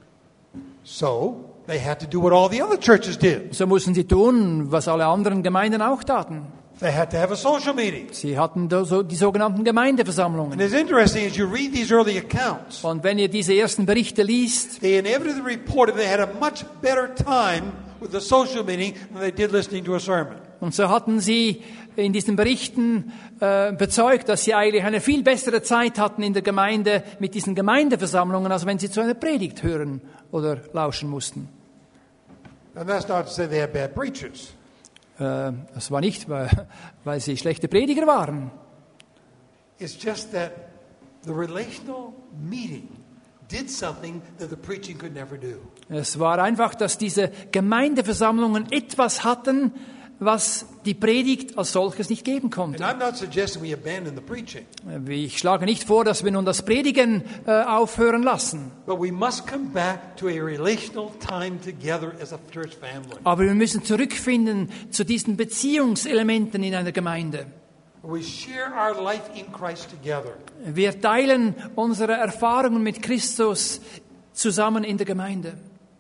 So they had to do what all the other churches did. So mussten sie tun, was alle anderen Gemeinden auch taten. They had to have a social meeting. Sie hatten da so die sogenannten Gemeindeversammlungen. And it's interesting as you read these early accounts, Und wenn ihr diese ersten Berichte liest, they inevitably reported they had a much better time with the social meeting than they did listening to a sermon. und so hatten sie in diesen Berichten äh, bezeugt, dass sie eigentlich eine viel bessere Zeit hatten in der Gemeinde mit diesen Gemeindeversammlungen, als wenn sie zu einer Predigt hören oder lauschen mussten. And that's not to say they had bad preachers. Äh, das war nicht, weil, weil sie schlechte Prediger waren. It's just that the relational meeting did something that the preaching could never do. Es war einfach, dass diese Gemeindeversammlungen etwas hatten, was die Predigt als solches nicht geben And konnte. I'm not suggesting we abandon the preaching, Ich schlage nicht vor, dass wir nun das Predigen äh, aufhören lassen. but we must come back to a relational time together as a church family. Aber wir müssen zurückfinden zu diesen Beziehungselementen in einer Gemeinde. We share our life in Christ together. Wir teilen unsere Erfahrungen mit Christus zusammen in der Gemeinde.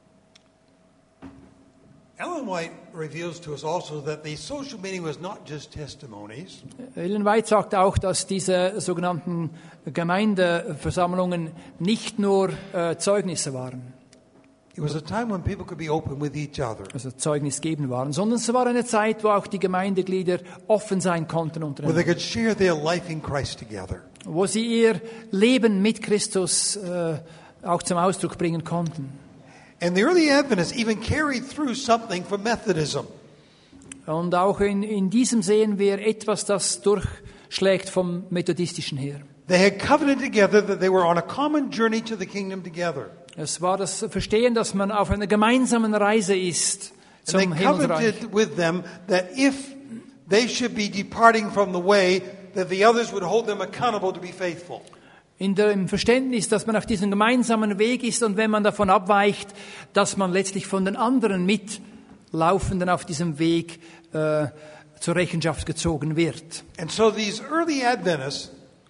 Ellen White reveals to us also that the social meeting was not just testimonies, Ellen White sagt auch, dass diese sogenannten Gemeindeversammlungen nicht nur äh, Zeugnisse waren, it was a time when people could be open with each other. also Zeugnis geben waren, sondern es war eine Zeit, wo auch die Gemeindeglieder offen sein konnten Where untereinander, they could share their life in Christ together. wo sie ihr Leben mit Christus äh, auch zum Ausdruck bringen konnten. And the early Adventists even carried through something from Methodism. Und auch in, in diesem sehen wir etwas, das durchschlägt vom Methodistischen her. They had covenanted together that they were on a common journey to the kingdom together. Es war das Verstehen, dass man auf einer gemeinsamen Reise ist And they zum Himmelreich. covenanted with them that if they should be departing from the way, that the others would hold them accountable to be faithful. In dem Verständnis, dass man auf diesem gemeinsamen Weg ist und wenn man davon abweicht, dass man letztlich von den anderen Mitlaufenden auf diesem Weg äh, zur Rechenschaft gezogen wird. And so these early Adventists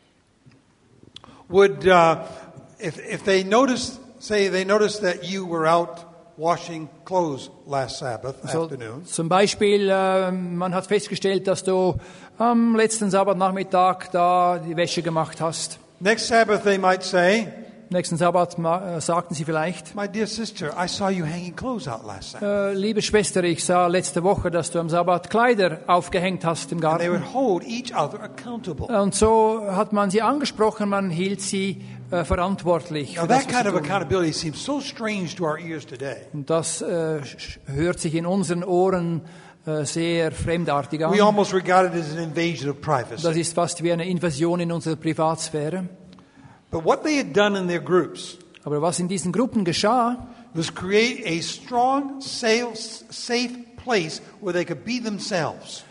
would, uh, if, if they noticed, say they noticed that you were out washing clothes last Sabbath So, afternoon, zum Beispiel, äh, man hat festgestellt, dass du am letzten Sabbatnachmittag da die Wäsche gemacht hast. next Sabbath they might say, Nächsten Sabbat ma- äh, sagten sie vielleicht, my dear sister, I saw you hanging clothes out last Sabbath. äh, liebe Schwester, ich sah letzte Woche, dass du am Sabbat Kleider aufgehängt hast im And they Garten. would hold each other accountable. Und so hat man sie angesprochen, man hielt sie äh, verantwortlich. Now Für das, that was kind sie of tun. accountability seems so strange to our ears today. Und das äh, sch- hört sich in unseren Ohren äh, sehr fremdartig We an. almost regard it as an invasion of Das privacy. ist fast wie eine Invasion in unsere Privatsphäre. But what they had done in their groups Aber was in diesen Gruppen geschah, was create a strong, safe, safe place where they could be themselves.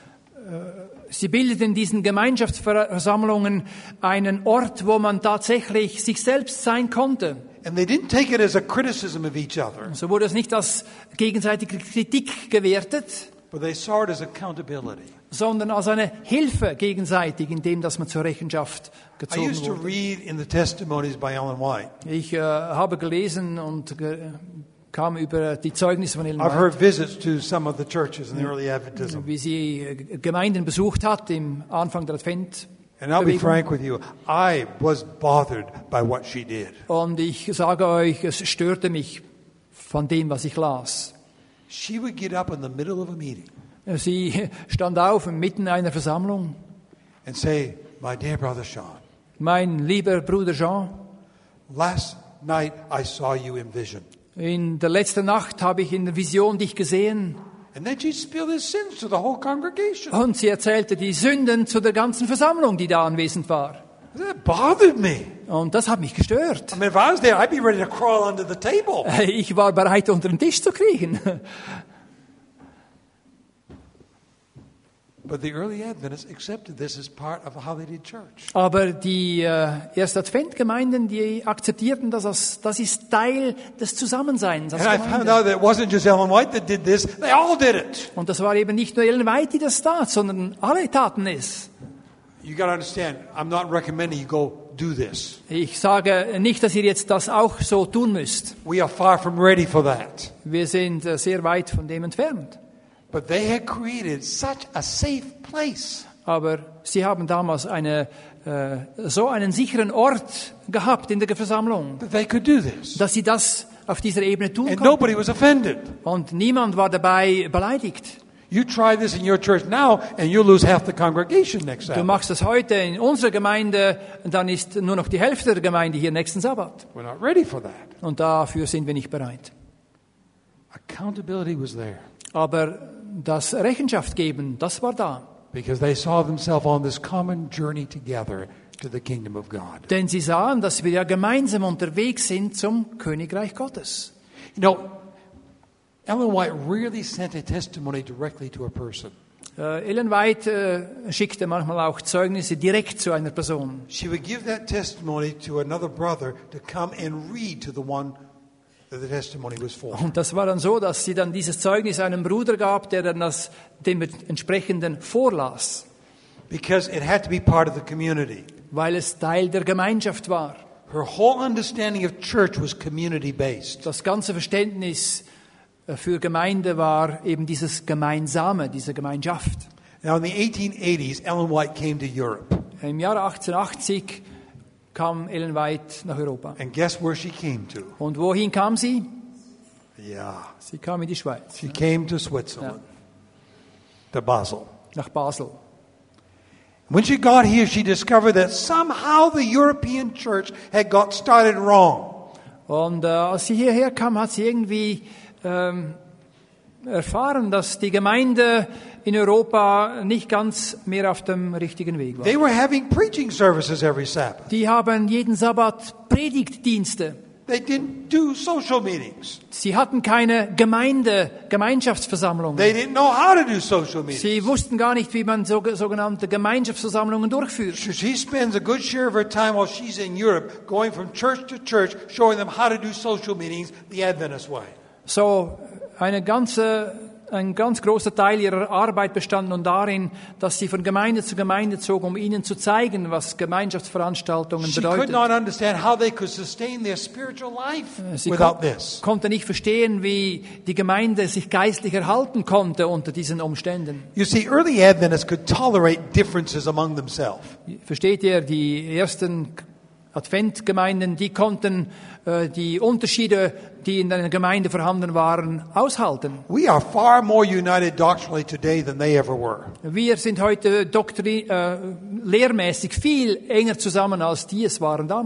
sie bildeten in diesen Gemeinschaftsversammlungen einen Ort, wo man tatsächlich sich selbst sein konnte. And they didn't take it as a criticism of each other, So wurde es nicht als gegenseitige Kritik gewertet, but they saw it as accountability. sondern als eine Hilfe gegenseitig, indem dass man zur Rechenschaft I gezogen used to wurde. read in the testimonies by Ellen White. Ich äh, habe gelesen und ge kam über die Zeugnisse von Ellen I've White, heard visits to some of the churches in the early Adventism. wie sie äh, Gemeinden besucht hat im Anfang der Advent. And I'll be Bewegung. frank with you, I was bothered by what she did. Und ich sage euch, es störte mich von dem, was ich las. She would get up in the middle of a meeting Sie stand auf inmitten einer Versammlung. and say, "My dear brother Sean, Mein lieber Bruder Jean, last night I saw you in vision." in der letzten Nacht habe ich in der Vision dich gesehen. And then she'd spill his sins to the whole congregation. Und sie erzählte die Sünden zu der ganzen Versammlung, die da anwesend war. That bothered me. Und das hat mich gestört. I mean, if I was there, I'd be ready to crawl under the table. Ich war bereit, unter den Tisch zu kriechen. But the early Adventists accepted this as part of how they did church. Aber die äh, ersten Adventgemeinden, die akzeptierten das als, das ist Teil des Zusammenseins als And I found Gemeinde. out that it wasn't just Ellen White that did this, they all did it. Und das war eben nicht nur Ellen White, die das tat, sondern alle taten es. You got to understand, I'm not recommending you go do this. Ich sage nicht, dass ihr jetzt das auch so tun müsst. We are far from ready for that. Wir sind äh, sehr weit von dem entfernt. But they had created such a safe place. Aber sie haben damals eine, äh, so einen sicheren Ort gehabt in der Versammlung, That they could do this. dass sie das auf dieser Ebene tun And konnten. nobody was offended. Und niemand war dabei beleidigt. You try this in your church now and you'll lose half the congregation next Du Sabbath. machst das heute in unserer Gemeinde, dann ist nur noch die Hälfte der Gemeinde hier nächsten Sabbat. We're not ready for that. Und dafür sind wir nicht bereit. Accountability was there Aber das Rechenschaft geben, das war da. because they saw themselves on this common journey together to the kingdom of God. Denn sie sahen, dass wir ja gemeinsam unterwegs sind zum Königreich Gottes. You know, Ellen White rarely sent a testimony directly to a person. Äh, Ellen White äh, schickte manchmal auch Zeugnisse direkt zu einer Person. She would give that testimony to another brother to come and read to the one that the testimony was for. Und das war dann so, dass sie dann dieses Zeugnis einem Bruder gab, der dann das dem entsprechenden vorlas, Because it had to be part of the community. weil es Teil der Gemeinschaft war. Her whole understanding of church was community-based. Das ganze Verständnis äh, für Gemeinde war eben dieses Gemeinsame, diese Gemeinschaft. Now, in the eighteen eighties, Ellen White came to Europe. Im Jahre achtzehnhundachtzig kam Ellen White nach Europa. And guess where she came to? Und wohin kam sie? Yeah. Sie kam in die Schweiz, She came to Switzerland, to Basel. nach Basel. When she got here, she discovered that somehow the European church had got started wrong. Und äh, als sie hierher kam, hat sie irgendwie ähm, erfahren, dass die Gemeinde in Europa nicht ganz mehr auf dem richtigen Weg war. They were having preaching services every Sabbath. Die haben jeden Sabbat Predigtdienste. They didn't do social meetings. Sie hatten keine Gemeinde, Gemeinschaftsversammlungen. They didn't know how to do social meetings. Sie wussten gar nicht, wie man so, sogenannte Gemeinschaftsversammlungen durchführt. So she spends a good share of her time while she's in Europe going from church to church, showing them how to do social meetings the Adventist way. So eine ganze, ein ganz großer Teil ihrer Arbeit bestand nun darin, dass sie von Gemeinde zu Gemeinde zog, um ihnen zu zeigen, was Gemeinschaftsveranstaltungen She could bedeuten. not understand how they could sustain their spiritual life Sie without kon this. konnte nicht verstehen, wie die Gemeinde sich geistlich erhalten konnte unter diesen Umständen. You see, early Adventists could tolerate differences among themselves. Versteht ihr, die ersten Adventgemeinden, die konnten äh, die Unterschiede, die in einer Gemeinde vorhanden waren, aushalten. We are far more united doctrinally today than they ever were. Wir sind heute Doktrin, äh, lehrmäßig viel enger zusammen, als die es waren damals.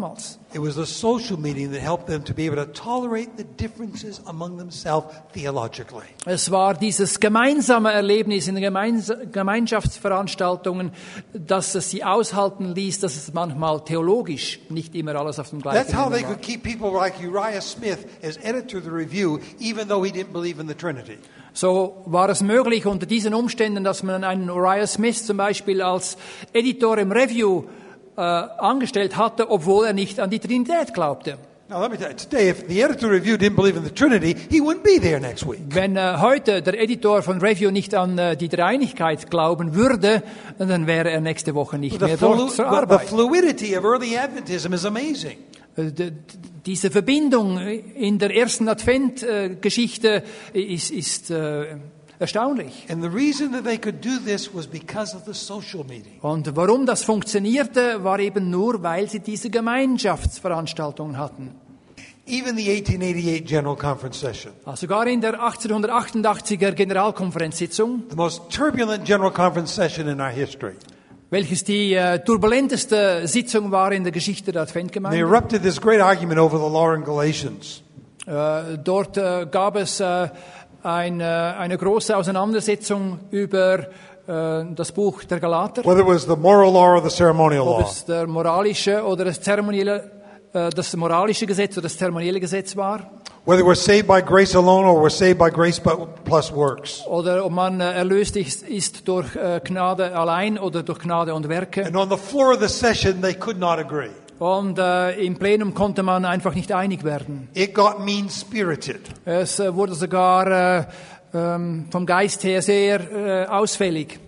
It was the social meeting that helped them to be able to tolerate the differences among themselves theologically. Es war dieses gemeinsame Erlebnis in den Gemeins- Gemeinschaftsveranstaltungen, dass es sie aushalten ließ, dass es manchmal theologisch nicht immer alles auf dem gleichen That's how Niveau they war. could keep people like Uriah Smith as editor of the Review, even though he didn't believe in the Trinity. So war es möglich unter diesen Umständen, dass man einen Uriah Smith zum Beispiel als Editor im Review äh, angestellt hatte, obwohl er nicht an die Trinität glaubte. Now let me tell you, today if the editor of Review didn't believe in the Trinity, he wouldn't be there next week. Wenn äh, heute der Editor von Review nicht an äh, die Dreieinigkeit glauben würde, dann wäre er nächste Woche nicht The, mehr flu- dort zur the, the Arbeit. fluidity of early Adventism is amazing. Äh, d- d- Diese Verbindung in der ersten Advent-Geschichte ist, ist äh, erstaunlich. And the reason that they could do this was because of the social meeting. Und warum das funktionierte, war eben nur, weil sie diese Gemeinschaftsveranstaltungen hatten. Even the eighteen eighty-eight General Conference session, Also sogar in der achtzehnhundertachtundachtziger Generalkonferenzsitzung, the most turbulent General Conference session in our history. welches die äh, turbulenteste Sitzung war in der Geschichte der They Adventgemeinde. erupted this great argument over the law in Galatians. Äh, dort äh, gab es äh, ein, äh, eine große Auseinandersetzung über äh, das Buch der Galater, Whether it was the moral law or the ceremonial ob law. es der moralische oder das zeremonielle, äh, das moralische Gesetz oder das zeremonielle Gesetz war, Whether we're saved by grace alone or we're saved by grace but plus works. oder ob man äh, erlöst ist, ist durch äh, Gnade allein oder durch Gnade und Werke. And on the floor of the session, they could not agree. Und äh, im Plenum konnte man einfach nicht einig werden. It got mean-spirited. Es äh, wurde sogar äh, ähm, vom Geist her sehr äh, ausfällig.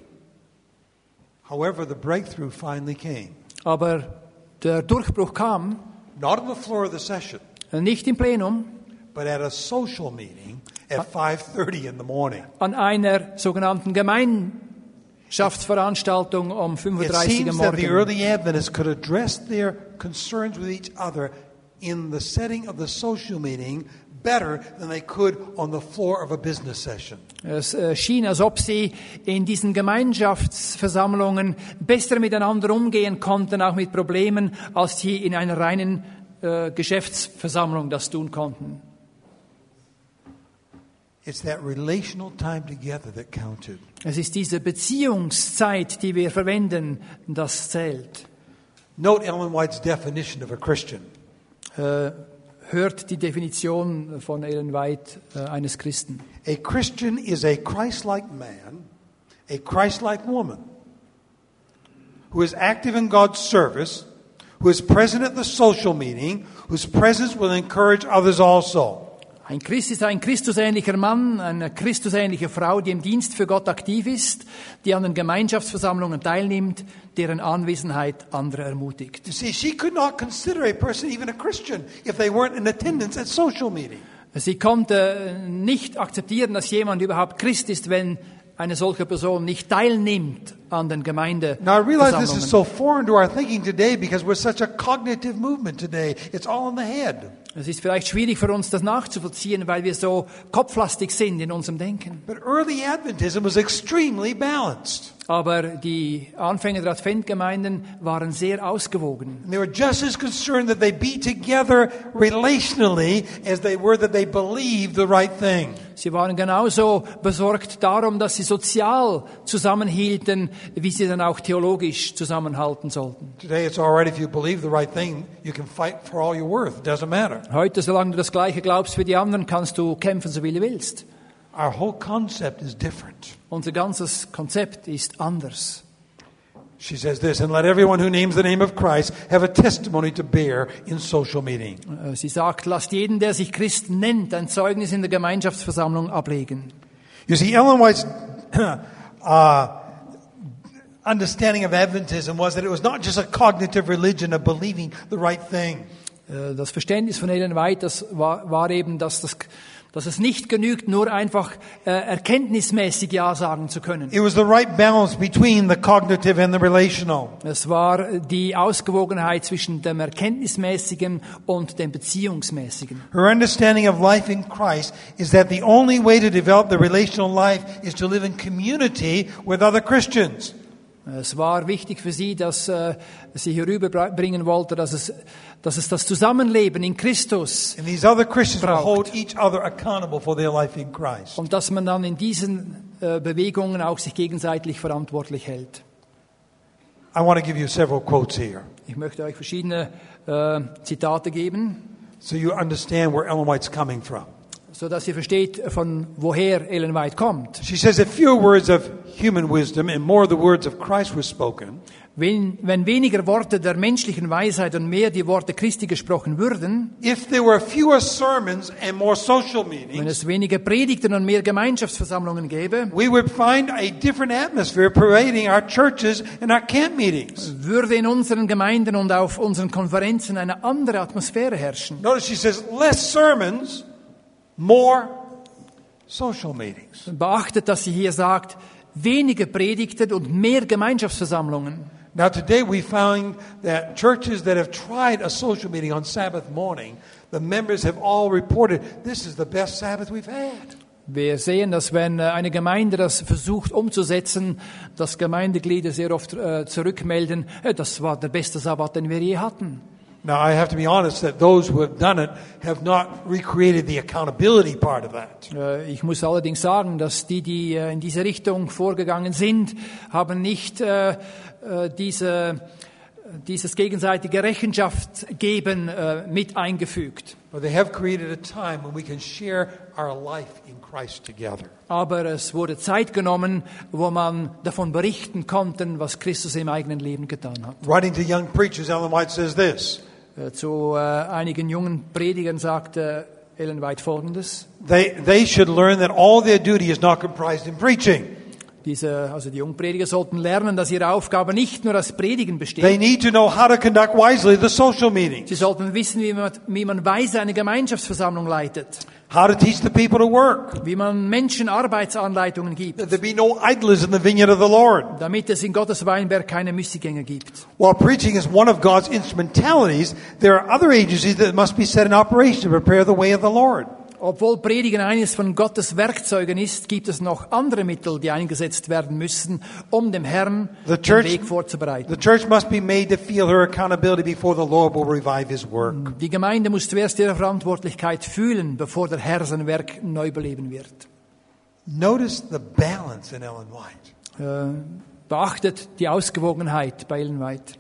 However, the breakthrough finally came. Aber der Durchbruch kam Not on the floor of the session, äh, nicht im Plenum, but at a social meeting at five thirty in the morning. an einer sogenannten Gemeinschaftsveranstaltung um It fünf Uhr dreißig am seems that the Morgen. early Adventists could address their concerns with each other in the setting of the social meeting better than they could on the floor of a business session. Es äh, schien, als ob sie in diesen Gemeinschaftsversammlungen besser miteinander umgehen konnten, auch mit Problemen, als sie in einer reinen äh, Geschäftsversammlung das tun konnten. It's that relational time together that counted. Es ist diese Beziehungszeit, die wir verwenden, das zählt. Note Ellen White's definition of a Christian. Äh, hört die Definition von Ellen White äh, eines Christen. A Christian is a Christ-like man, a Christ-like woman, who is active in God's service, who is present at the social meeting, whose presence will encourage others also. Ein Christ ist ein Christusähnlicher Mann, eine Christusähnliche Frau, die im Dienst für Gott aktiv ist, die an den Gemeinschaftsversammlungen teilnimmt, deren Anwesenheit andere ermutigt. You see, she could not consider a person even a Christian if they weren't in attendance at social meeting. Sie konnte nicht akzeptieren, dass jemand überhaupt Christ ist, wenn eine solche Person nicht teilnimmt an den Now I realize this is Gemeindeversammlungen. so foreign to our thinking today because we're such a cognitive movement today. It's all in the head. Es ist vielleicht schwierig für uns, das nachzuvollziehen, weil wir so kopflastig sind in unserem Denken. But early Adventism was extremely balanced. Aber die Anfänge der Adventgemeinden waren sehr ausgewogen. And they were just as concerned that they be together relationally as they were that they believed the right thing. Sie waren genauso besorgt darum, dass sie sozial zusammenhielten, wie sie dann auch theologisch zusammenhalten sollten. Today it's all right if you believe the right thing, you can fight for all you're worth. It doesn't matter. Heute, solange du das Gleiche glaubst wie die anderen, kannst du kämpfen, so wie du willst. Our whole concept is different. Unser ganzes Konzept ist anders. She says this, and let everyone who names the name of Christ have a testimony to bear in social meeting. Äh, Sie sagt, lasst jeden, der sich Christ nennt, ein Zeugnis in der Gemeinschaftsversammlung ablegen. You see, Ellen White's uh, understanding of Adventism was that it was not just a cognitive religion of believing the right thing. Äh, Das Verständnis von Ellen White, das war, war eben, dass, das, dass es nicht genügt, nur einfach äh, erkenntnismäßig Ja sagen zu können. It was the right balance between the cognitive and the relational. Es war die Ausgewogenheit zwischen dem Erkenntnismäßigen und dem Beziehungsmäßigen. Her understanding of life in Christ is that the only way to develop the relational life is to live in community with other Christians. Es war wichtig für sie, dass äh, sie hier rüberbringen wollte, dass es, dass es das Zusammenleben in Christus And these other Christians will braucht. hold each other accountable for their life in Christ. Und dass man dann in diesen äh, Bewegungen auch sich gegenseitig verantwortlich hält. I want to give you several quotes here Ich möchte euch verschiedene äh, Zitate geben, so you understand where Ellen White's coming from. so dass ihr versteht, von woher Ellen White kommt. She says, if fewer words of human wisdom and more of the words of Christ were spoken, Wenn, wenn weniger Worte der menschlichen Weisheit und mehr die Worte Christi gesprochen würden, if there were fewer sermons and more social wenn meetings, es weniger Predigten und mehr Gemeinschaftsversammlungen gäbe, we would find a different atmosphere pervading our churches and our camp meetings. würde in unseren Gemeinden und auf unseren Konferenzen eine andere Atmosphäre herrschen. Notice she says, less sermons, more social meetings. Beachtet, dass sie hier sagt, weniger Predigten und mehr Gemeinschaftsversammlungen. Now today we find that churches that have tried a social meeting on Sabbath morning, the members have all reported, this is the best Sabbath we've had. Wir sehen, dass wenn eine Gemeinde das versucht umzusetzen, dass Gemeindeglieder sehr oft äh, zurückmelden, äh, das war der beste Sabbat, den wir je hatten. Now I have to be honest that those who have done it have not recreated the accountability part of that. Äh, ich muss allerdings sagen, dass die, die äh, in diese Richtung vorgegangen sind, haben nicht äh, äh, diese, dieses gegenseitige Rechenschaft geben äh, mit eingefügt. But they have created a time when we can share our life in Christ together. Aber es wurde Zeit genommen, wo man davon berichten konnte, was Christus im eigenen Leben getan hat. Writing to young preachers, Ellen White says this, Äh, Zu äh, einigen jungen Predigern sagte Ellen White Folgendes. they, they should learn that all their duty is not comprised in preaching. Diese, also die jungen Prediger sollten lernen, dass ihre Aufgabe nicht nur aus Predigen They besteht. need to know how to conduct wisely the social meetings, Sie sollten wissen, wie man, wie man weise eine Gemeinschaftsversammlung leitet, how to teach the people to work, wie man Menschen Arbeitsanleitungen gibt, that there be no idlers in the vineyard of the Lord. damit es in Gottes Weinberg keine Müßiggänger gibt. While preaching is one of God's instrumentalities, there are other agencies that must be set in operation to prepare the way of the Lord. Obwohl Predigen eines von Gottes Werkzeugen ist, gibt es noch andere Mittel, die eingesetzt werden müssen, um dem Herrn The den church- Weg vorzubereiten. The church must be made to feel her accountability before the Lord will revive His work. Die Gemeinde muss zuerst ihre Verantwortlichkeit fühlen, bevor der Herr sein Werk neu beleben wird. Notice the balance in Ellen White. Äh, beachtet die Ausgewogenheit bei Ellen White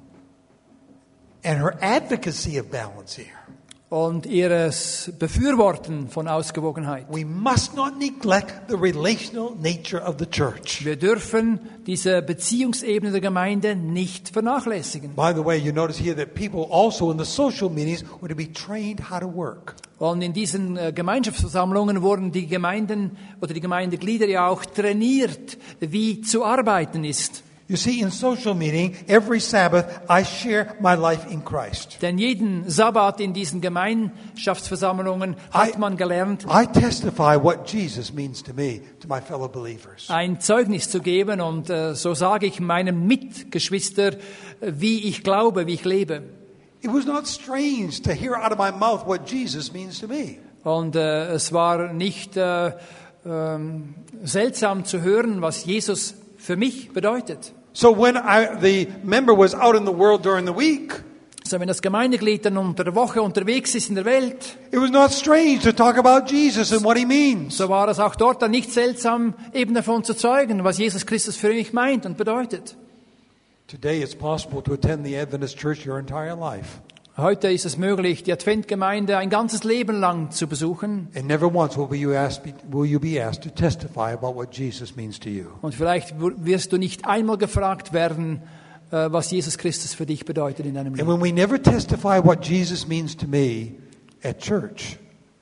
And her advocacy of balance here. und ihres Befürworten von Ausgewogenheit. We must not neglect the relational nature of the church. Wir dürfen diese Beziehungsebene der Gemeinde nicht vernachlässigen. By the way, you notice here that people also in the social meetings were to be trained how to work. Und in diesen äh, Gemeinschaftsversammlungen wurden die Gemeinden oder die Gemeindeglieder ja auch trainiert, wie zu arbeiten ist. You see, in social meeting, every Sabbath, I share my life in Christ. Denn jeden Sabbat in diesen Gemeinschaftsversammlungen hat I- man gelernt, I testify what Jesus means to me, to my fellow believers. ein Zeugnis zu geben. Und äh, so sage ich meinem Mitgeschwister, äh, wie ich glaube, wie ich lebe. It was not strange to hear out of my mouth what Jesus means to me. Und äh, es war nicht äh, ähm, seltsam zu hören, was Jesus für mich bedeutet. So when I, the member was out in the world during the week, So, wenn das Gemeindeglied dann unter der Woche unterwegs ist in der Welt, it was not strange to talk about Jesus and what He means. so war es auch dort dann nicht seltsam, eben davon zu zeugen, was Jesus Christus für mich meint und bedeutet. Today it's possible to attend the Adventist church your entire life. Heute ist es möglich, die Adventgemeinde ein ganzes Leben lang zu besuchen. And never once will you, ask, will you be asked to testify about what Jesus means to you. Und vielleicht wirst du nicht einmal gefragt werden, äh, was Jesus Christus für dich bedeutet in deinem And Leben. when we never testify what Jesus means to me at church,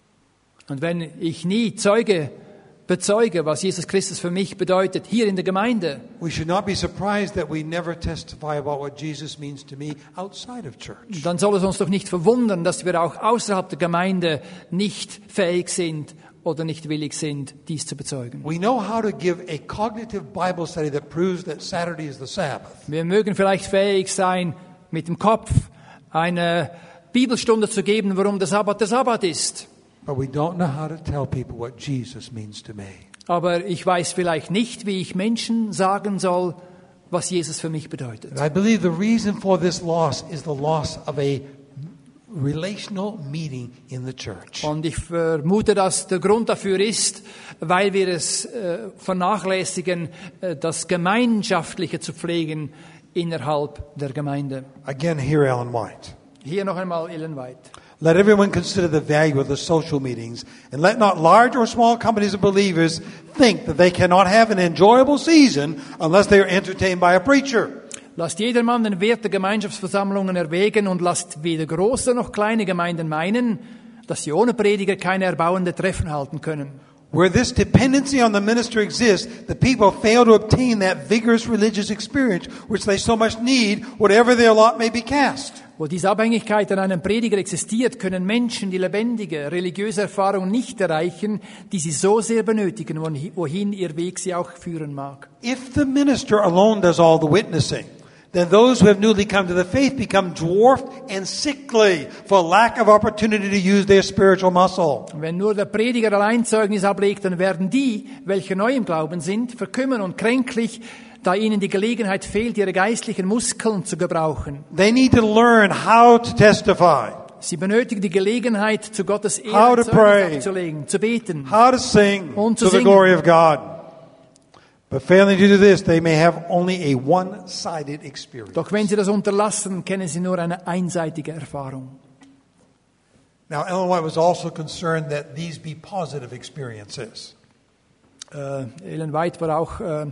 Und wenn ich nie Zeuge bezeuge, was Jesus Christus für mich bedeutet, hier in der Gemeinde, we should not be surprised that we never testify about what Jesus means to me outside of church. dann soll es uns doch nicht verwundern, dass wir auch außerhalb der Gemeinde nicht fähig sind oder nicht willig sind, dies zu bezeugen. We know how to give a cognitive Bible study that proves that Saturday is the Sabbath. Wir mögen vielleicht fähig sein, mit dem Kopf eine Bibelstunde zu geben, warum der Sabbat der Sabbat ist. But we don't know how to tell people what Jesus means to me. Aber ich weiß vielleicht nicht, wie ich Menschen sagen soll, was Jesus für mich bedeutet. And I believe the reason for this loss is the loss of a relational meeting in the church. Und ich vermute, dass der Grund dafür ist, weil wir es äh, vernachlässigen, äh, das Gemeinschaftliche zu pflegen innerhalb der Gemeinde. Again, here Ellen White. Hier noch einmal Ellen White. Let everyone consider the value of the social meetings, and let not large or small companies of believers think that they cannot have an enjoyable season unless they are entertained by a preacher. Lasst jedermann den Wert der Gemeinschaftsversammlungen erwägen und lasst weder große noch kleine Gemeinden meinen, dass sie ohne Prediger keine erbauende Treffen halten können. Where this dependency on the minister exists, the people fail to obtain that vigorous religious experience which they so much need, whatever their lot may be cast. Wo diese Abhängigkeit an einem Prediger existiert, können Menschen die lebendige religiöse Erfahrung nicht erreichen, die sie so sehr benötigen, wohin ihr Weg sie auch führen mag. If the minister alone does all the witnessing, then those who have newly come to the faith become dwarfed and sickly for lack of opportunity to use their spiritual muscle. Wenn nur der Prediger allein Zeugnis ablegt, dann werden die, welche neu im Glauben sind, verkümmern und kränklich, da ihnen die Gelegenheit fehlt, ihre geistlichen Muskeln zu gebrauchen. They need to learn how to testify, Sie benötigen die Gelegenheit, zu Gottes How Ehre to Zeugnis pray. abzulegen, zu beten. how to sing Und zu to the singen. glory of God. But failing to do this, they may have only a one-sided experience. Doch wenn sie das unterlassen, kennen sie nur eine einseitige Erfahrung. Now, Ellen White was also concerned that these be positive experiences. Äh, Ellen White war auch äh, äh,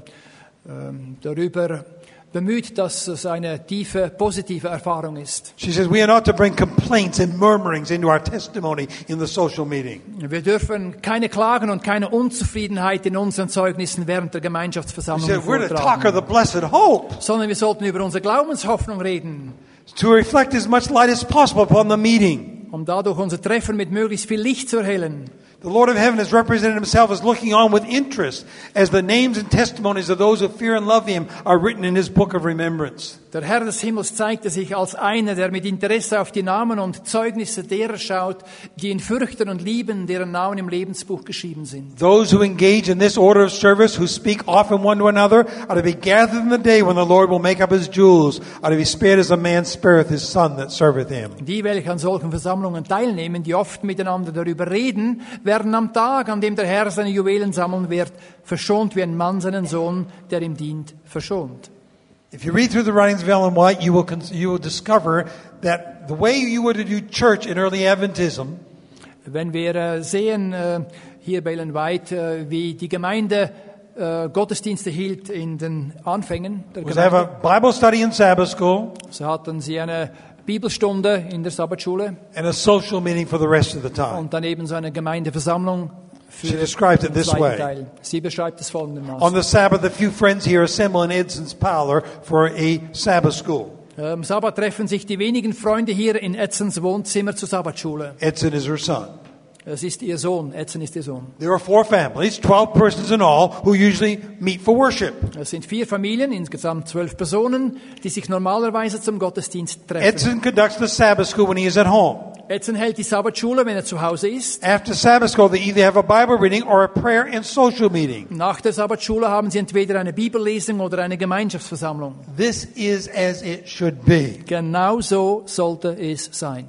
darüber bemüht, dass es eine tiefe, positive Erfahrung ist. She says we are not to bring complaints and murmurings into our testimony in the social meeting. Wir dürfen keine Klagen und keine Unzufriedenheit in unseren Zeugnissen während der She Gemeinschaftsversammlung said we're to talk of vortragen, the blessed hope, sondern wir sollten über unsere Glaubenshoffnung reden, to reflect as much light as possible upon the meeting. um dadurch unser Treffen mit möglichst viel Licht zu erhellen. The Lord of heaven has represented himself as looking on with interest as the names and testimonies of those who fear and love him are written in his book of remembrance. Der Herr des Himmels zeigte sich als einer, der mit Interesse auf die Namen und Zeugnisse derer schaut, die ihn fürchten und lieben, deren Namen im Lebensbuch geschrieben sind. Those who engage in this order of service, who speak often one to another, are to be gathered in the day when the Lord will make up his jewels, are to be spared as a man spareth his son that serveth him. Die, welche an solchen Versammlungen teilnehmen, die oft miteinander darüber reden, werden am Tag, an dem der Herr seine Juwelen sammeln wird, verschont wie ein Mann seinen Sohn, der ihm dient, verschont. If you read through the writings of Ellen White, you will, cons- you will discover that the way you were to do church in early Adventism Wenn wir äh, sehen, äh, hier bei Ellen White, äh, wie die Gemeinde äh, Gottesdienste hielt in den Anfängen der was to have Gemeinde, a Bible study in Sabbath school so hatten sie eine Bibelstunde in der Sabbatschule and a social meeting for the rest of the time. und daneben so eine Gemeindeversammlung für She describes it den this zweiten way. Teil. Sie beschreibt es On folgendermaßen. the Sabbath, a few friends here assemble in Edson's parlor for a Sabbath school. Am Sabbat treffen sich die wenigen Freunde hier in Edsons Wohnzimmer zur Sabbatschule. Edson is her son. Es ist ihr Sohn, Edson ist ihr Sohn. There are four families, twelve persons in all, who usually meet for worship. Es sind vier Familien, insgesamt zwölf Personen, die sich normalerweise zum Gottesdienst treffen. Edson conducts the Sabbath school when he is at home. Edson hält die Sabbatschule, wenn er zu Hause ist. After Sabbath school, they either have a Bible reading or a prayer and social meeting. Nach der Sabbatschule haben sie entweder eine Bibellesung oder eine Gemeinschaftsversammlung. This is as it should be. Genau so sollte es sein.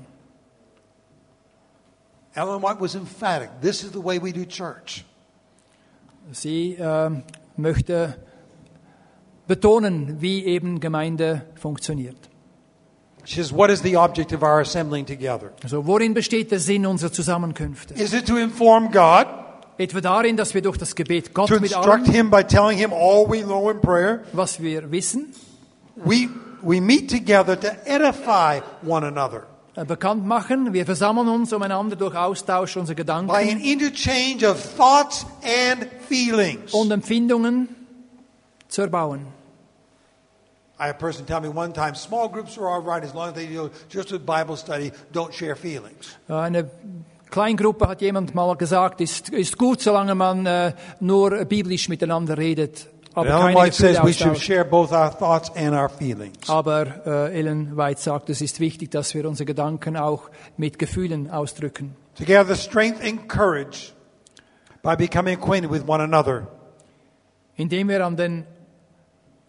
Ellen White was emphatic. This is the way we do church. Sie äh, möchte betonen, wie eben Gemeinde funktioniert. She says, what is the object of our assembling together? Also worin besteht der Sinn unserer Zusammenkünfte? Is it to inform God? Etwa darin, dass wir durch das Gebet Gott To mit instruct allem, Him by telling Him all we know in prayer? was wir wissen, We, we meet together to edify one another äh, bekannt machen. Wir versammeln uns umeinander durch Austausch unserer by Gedanken an interchange of thoughts and feelings. und Empfindungen zu erbauen. I had a person tell me one time, small groups are all right as long as they deal just with Bible study, don't share feelings. Eine Kleingruppe, hat jemand mal gesagt, ist, ist gut, solange man äh, nur biblisch miteinander redet, aber Ellen keine White says Gefühle we should austauscht. share both our thoughts and our feelings. Aber äh, Ellen White sagt, es ist wichtig, dass wir unsere Gedanken auch mit Gefühlen ausdrücken. To gather strength and courage by becoming acquainted with one another. Indem wir an den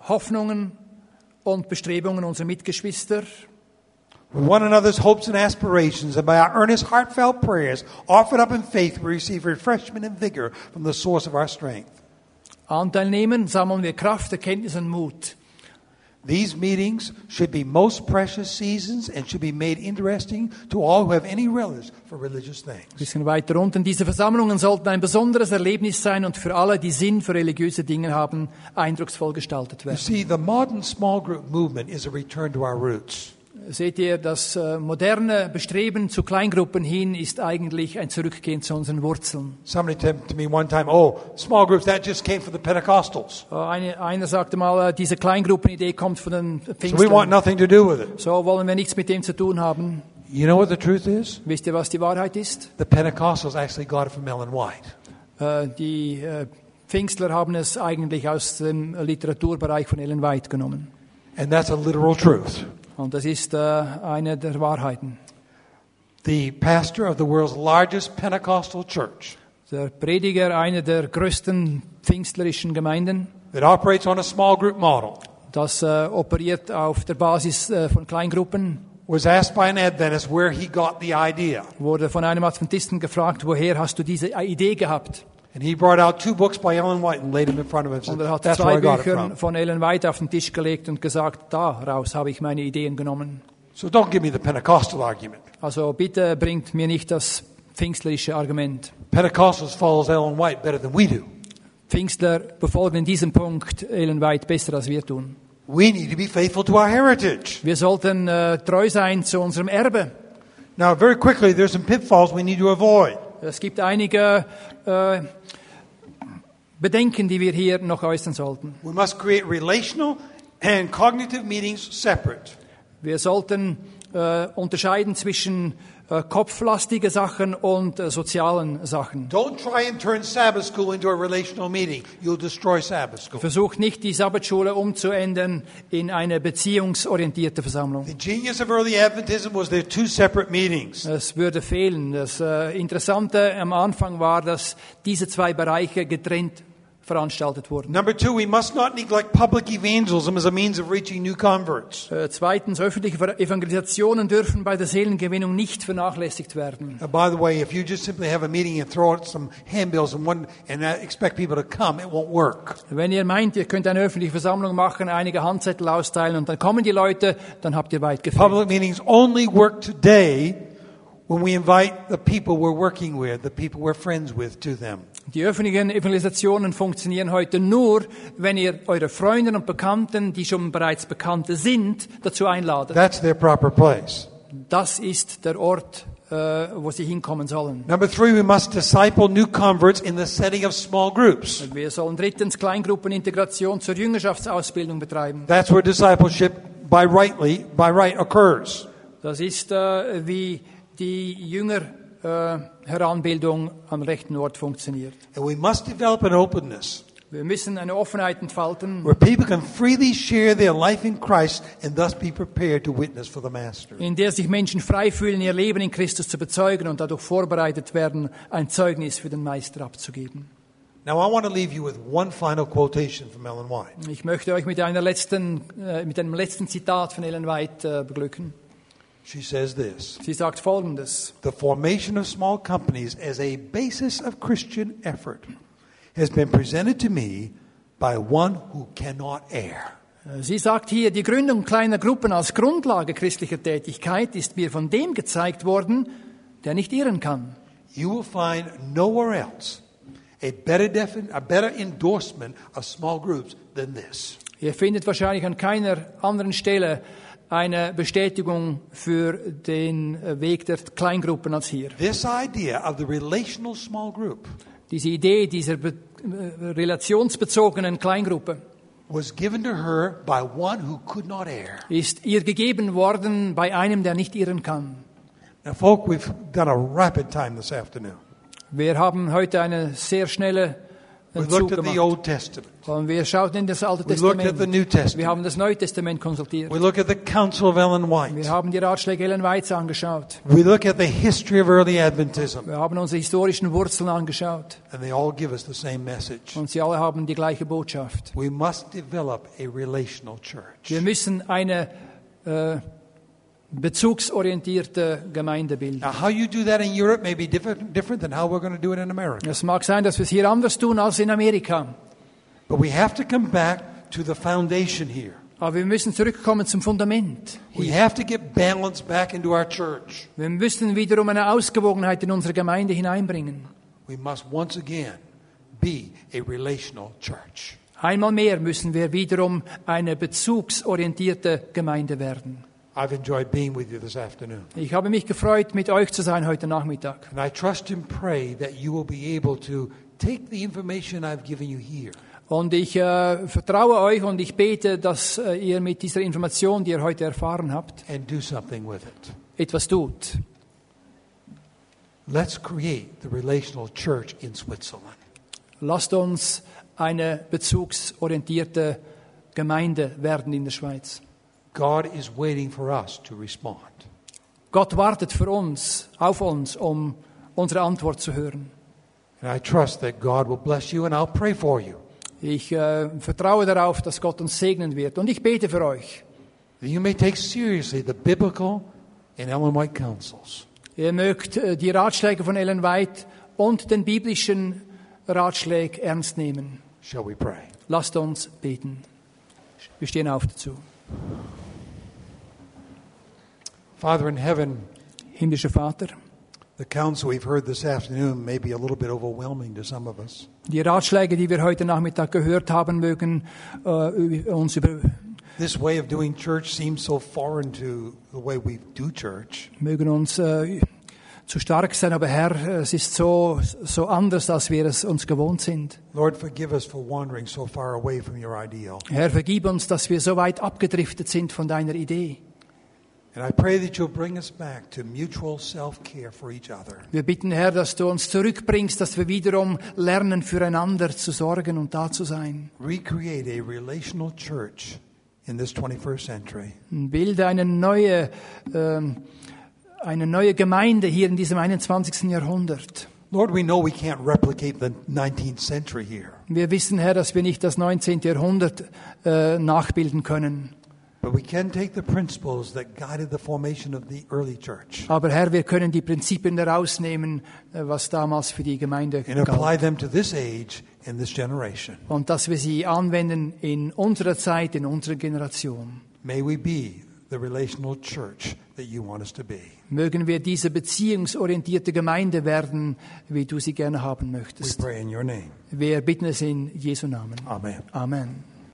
Hoffnungen und Bestrebungen unserer Mitgeschwister. With one another's hopes and aspirations, and by our earnest, heartfelt prayers, offered up in faith, we receive refreshment and vigor from the source of our strength. Anteil nehmen, sammeln wir Kraft, Erkenntnis und Mut. These meetings should be most precious seasons and should be made interesting to all who have any relish for religious things. Ein bisschen weiter unten. Diese Versammlungen sollten ein besonderes Erlebnis sein und für alle, die Sinn für religiöse Dinge haben, eindrucksvoll gestaltet You werden. see, the modern small group movement is a return to our roots. Seht ihr, das äh, moderne Bestreben zu Kleingruppen hin ist eigentlich ein Zurückgehen zu unseren Wurzeln. Somebody said to me one time, oh, small groups, that just came from the Pentecostals. Äh, eine, einer sagte mal, äh, diese Kleingruppenidee kommt von den So we want Pfingstlern. nothing to do with it. So wollen wir nichts mit dem zu tun haben. You know what the truth is? Wisst ihr, was die Wahrheit ist? The Pentecostals actually got it from Ellen White. Äh, die äh, Pfingstler haben es eigentlich aus dem Literaturbereich von Ellen White genommen. And that's a literal truth. Und das ist äh, eine der Wahrheiten. The pastor of the world's largest Pentecostal church Der Prediger einer der größten pfingstlerischen Gemeinden, that operates on a small group model das äh, operiert auf der Basis äh, von Kleingruppen, was asked by an Adventist where he got the idea. wurde von einem Adventisten gefragt, woher hast du diese Idee gehabt? And he brought out two books by Ellen White and laid them in front of him and Und said, er hat that's where zwei I got it Bücher from. von Ellen White auf den Tisch gelegt und gesagt, daraus habe ich meine Ideen genommen. So don't give me the Pentecostal argument. Also bitte bringt mir nicht das pfingstlerische Argument. Pentecostals follows Ellen White better than we do. Pfingstler befolgen in diesem Punkt Ellen White besser als wir tun. We need to be faithful to our heritage. Wir sollten äh, treu sein zu unserem Erbe. Now, very quickly, there's some pitfalls we need to avoid. Es gibt einige äh, Bedenken, die wir hier noch äußern sollten. We must create relational and cognitive meetings separate. Wir sollten äh, unterscheiden zwischen äh, kopflastige Sachen und äh, sozialen Sachen. Don't try and turn Sabbath school into a relational meeting. You'll destroy Sabbath school. Versucht nicht, die Sabbatschule umzuändern in eine beziehungsorientierte Versammlung. The genius of early Adventism was there are two separate meetings. Es würde fehlen. Das äh, Interessante am Anfang war, dass diese zwei Bereiche getrennt veranstaltet wurden. Number two, we must not neglect public evangelism as a means of reaching new converts. Äh, zweitens, öffentliche Evangelisationen dürfen bei der Seelengewinnung nicht vernachlässigt werden. Uh, by the way, if you just simply have a meeting and throw out some handbills and, one, and uh, expect people to come, it won't work. Wenn ihr meint, ihr könnt eine öffentliche Versammlung machen, einige Handzettel austeilen und dann kommen die Leute, dann habt ihr weit gefehlt. Public meetings only work today when we invite the people we're working with, the people we're friends with, to them. Die öffentlichen Evangelisationen funktionieren heute nur, wenn ihr eure Freunde und Bekannten, die schon bereits Bekannte sind, dazu einladet. That's their proper place. Das ist der Ort, äh, wo sie hinkommen sollen. Number three, we must disciple new converts in the setting of small groups. Wir sollen drittens Kleingruppenintegration zur Jüngerschaftsausbildung betreiben. That's where discipleship by rightly, by right occurs. Das ist äh, wie die Jünger äh, Heranbildung am rechten Ort funktioniert. And we must develop an openness Wir müssen eine Offenheit entfalten, where people can freely share their life in Christ and thus be prepared to witness for the Master. in der sich Menschen frei fühlen, ihr Leben in Christus zu bezeugen und dadurch vorbereitet werden, ein Zeugnis für den Meister abzugeben. Now I want to leave you with one final quotation from Ellen White. Ich möchte euch mit einer letzten, äh, mit einem letzten Zitat von Ellen White äh, beglücken. She says this: Sie sagt Folgendes: the formation of small companies as a basis of Christian effort has been presented to me by one who cannot err. Sie sagt hier, die Gründung kleiner Gruppen als Grundlage christlicher Tätigkeit ist mir von dem gezeigt worden, der nicht irren kann. You will find nowhere else a better defin- a better endorsement of small groups than this. Ihr findet wahrscheinlich an keiner anderen Stelle eine Bestätigung für den Weg der Kleingruppen als hier. This idea of the relational small group Diese Idee dieser be- äh, relationsbezogenen Kleingruppe was given to her by one who could not err. ist ihr gegeben worden bei einem, der nicht irren kann. Now, folk, we've done a rapid time this afternoon. Wir haben heute eine sehr schnelle We Zug looked at the gemacht. Old Testament. Und wir schauten in das Alte We looked at the Testament. New Wir Testament. haben das Neue Testament konsultiert. We look at the Council of Ellen Wir White. haben die Ratschläge Ellen Whites angeschaut. We look at the history of early Adventism. Wir haben unsere historischen Wurzeln angeschaut. And they all give us the same message. Und sie alle haben die gleiche Botschaft. We must develop a relational church. Wir müssen eine äh, bezugsorientierte Gemeinde bilden. Now, how you do that in Europe may be different, different than how we're going to do it in America. Es mag sein, dass wir es hier anders tun als in Amerika. But we have to come back to the foundation here. Aber wir müssen zurückkommen zum Fundament. We have to get balance back into our church. Wir müssen wiederum eine Ausgewogenheit in unsere Gemeinde hineinbringen. We must once again be a relational church. Einmal mehr müssen wir wiederum eine bezugsorientierte Gemeinde werden. I've enjoyed being with you this afternoon. Ich habe mich gefreut, mit euch zu sein heute Nachmittag. And I trust and pray that you will be able to take the information I've given you here Und ich äh, vertraue euch und ich bete, dass äh, ihr mit dieser Information, die ihr heute erfahren habt, and do something with it. etwas tut. Let's create the relational church in Switzerland. Lasst uns eine bezugsorientierte Gemeinde werden in der Schweiz. God is waiting for us to respond. Gott wartet für uns, auf uns, um unsere Antwort zu hören. And I trust that God will bless you, and I'll pray for you. Ich äh, vertraue darauf, dass Gott uns segnen wird. Und ich bete für euch. That you may take seriously the biblical and Ellen White counsels. Ihr mögt äh, die Ratschläge von Ellen White und den biblischen Ratschlag ernst nehmen. Shall we pray? Lasst uns beten. Wir stehen auf dazu. Father in heaven, Himmlischer Vater, the counsel we've heard this afternoon may be a little bit overwhelming to some of us. die Ratschläge, die wir heute Nachmittag gehört haben, mögen äh, uns über, This way of doing church seems so foreign to the way we do church. mögen uns äh, zu stark sein, aber Herr, es ist so, so anders, als wir es uns gewohnt sind. Lord, forgive us for wandering so far away from your ideal. Herr, vergib uns, dass wir so weit abgedriftet sind von deiner Idee. And I pray that you'll bring us back to mutual self-care for each other. Wir bitten, Herr, dass du uns zurückbringst, dass wir wiederum lernen, füreinander zu sorgen und da zu sein. Recreate a relational church in this twenty-first century. Bilde eine neue, ähm, eine neue Gemeinde hier in diesem einundzwanzigsten Jahrhundert. Lord, we know we can't replicate the nineteenth century here, Wir wissen, Herr, dass wir nicht das neunzehnte Jahrhundert äh, nachbilden können. but we can take the principles that guided the formation of the early church Aber Herr, wir können die Prinzipien herausnehmen, äh, was damals für die Gemeinde and apply galt. them to this age and this generation. Und dass wir sie anwenden in unserer Zeit, in unserer Generation. May we be the relational church that you want us to be. Mögen wir diese beziehungsorientierte Gemeinde werden, wie du sie gerne haben We möchtest. pray in your name. Wir bitten es in Jesu Namen. Amen. Amen.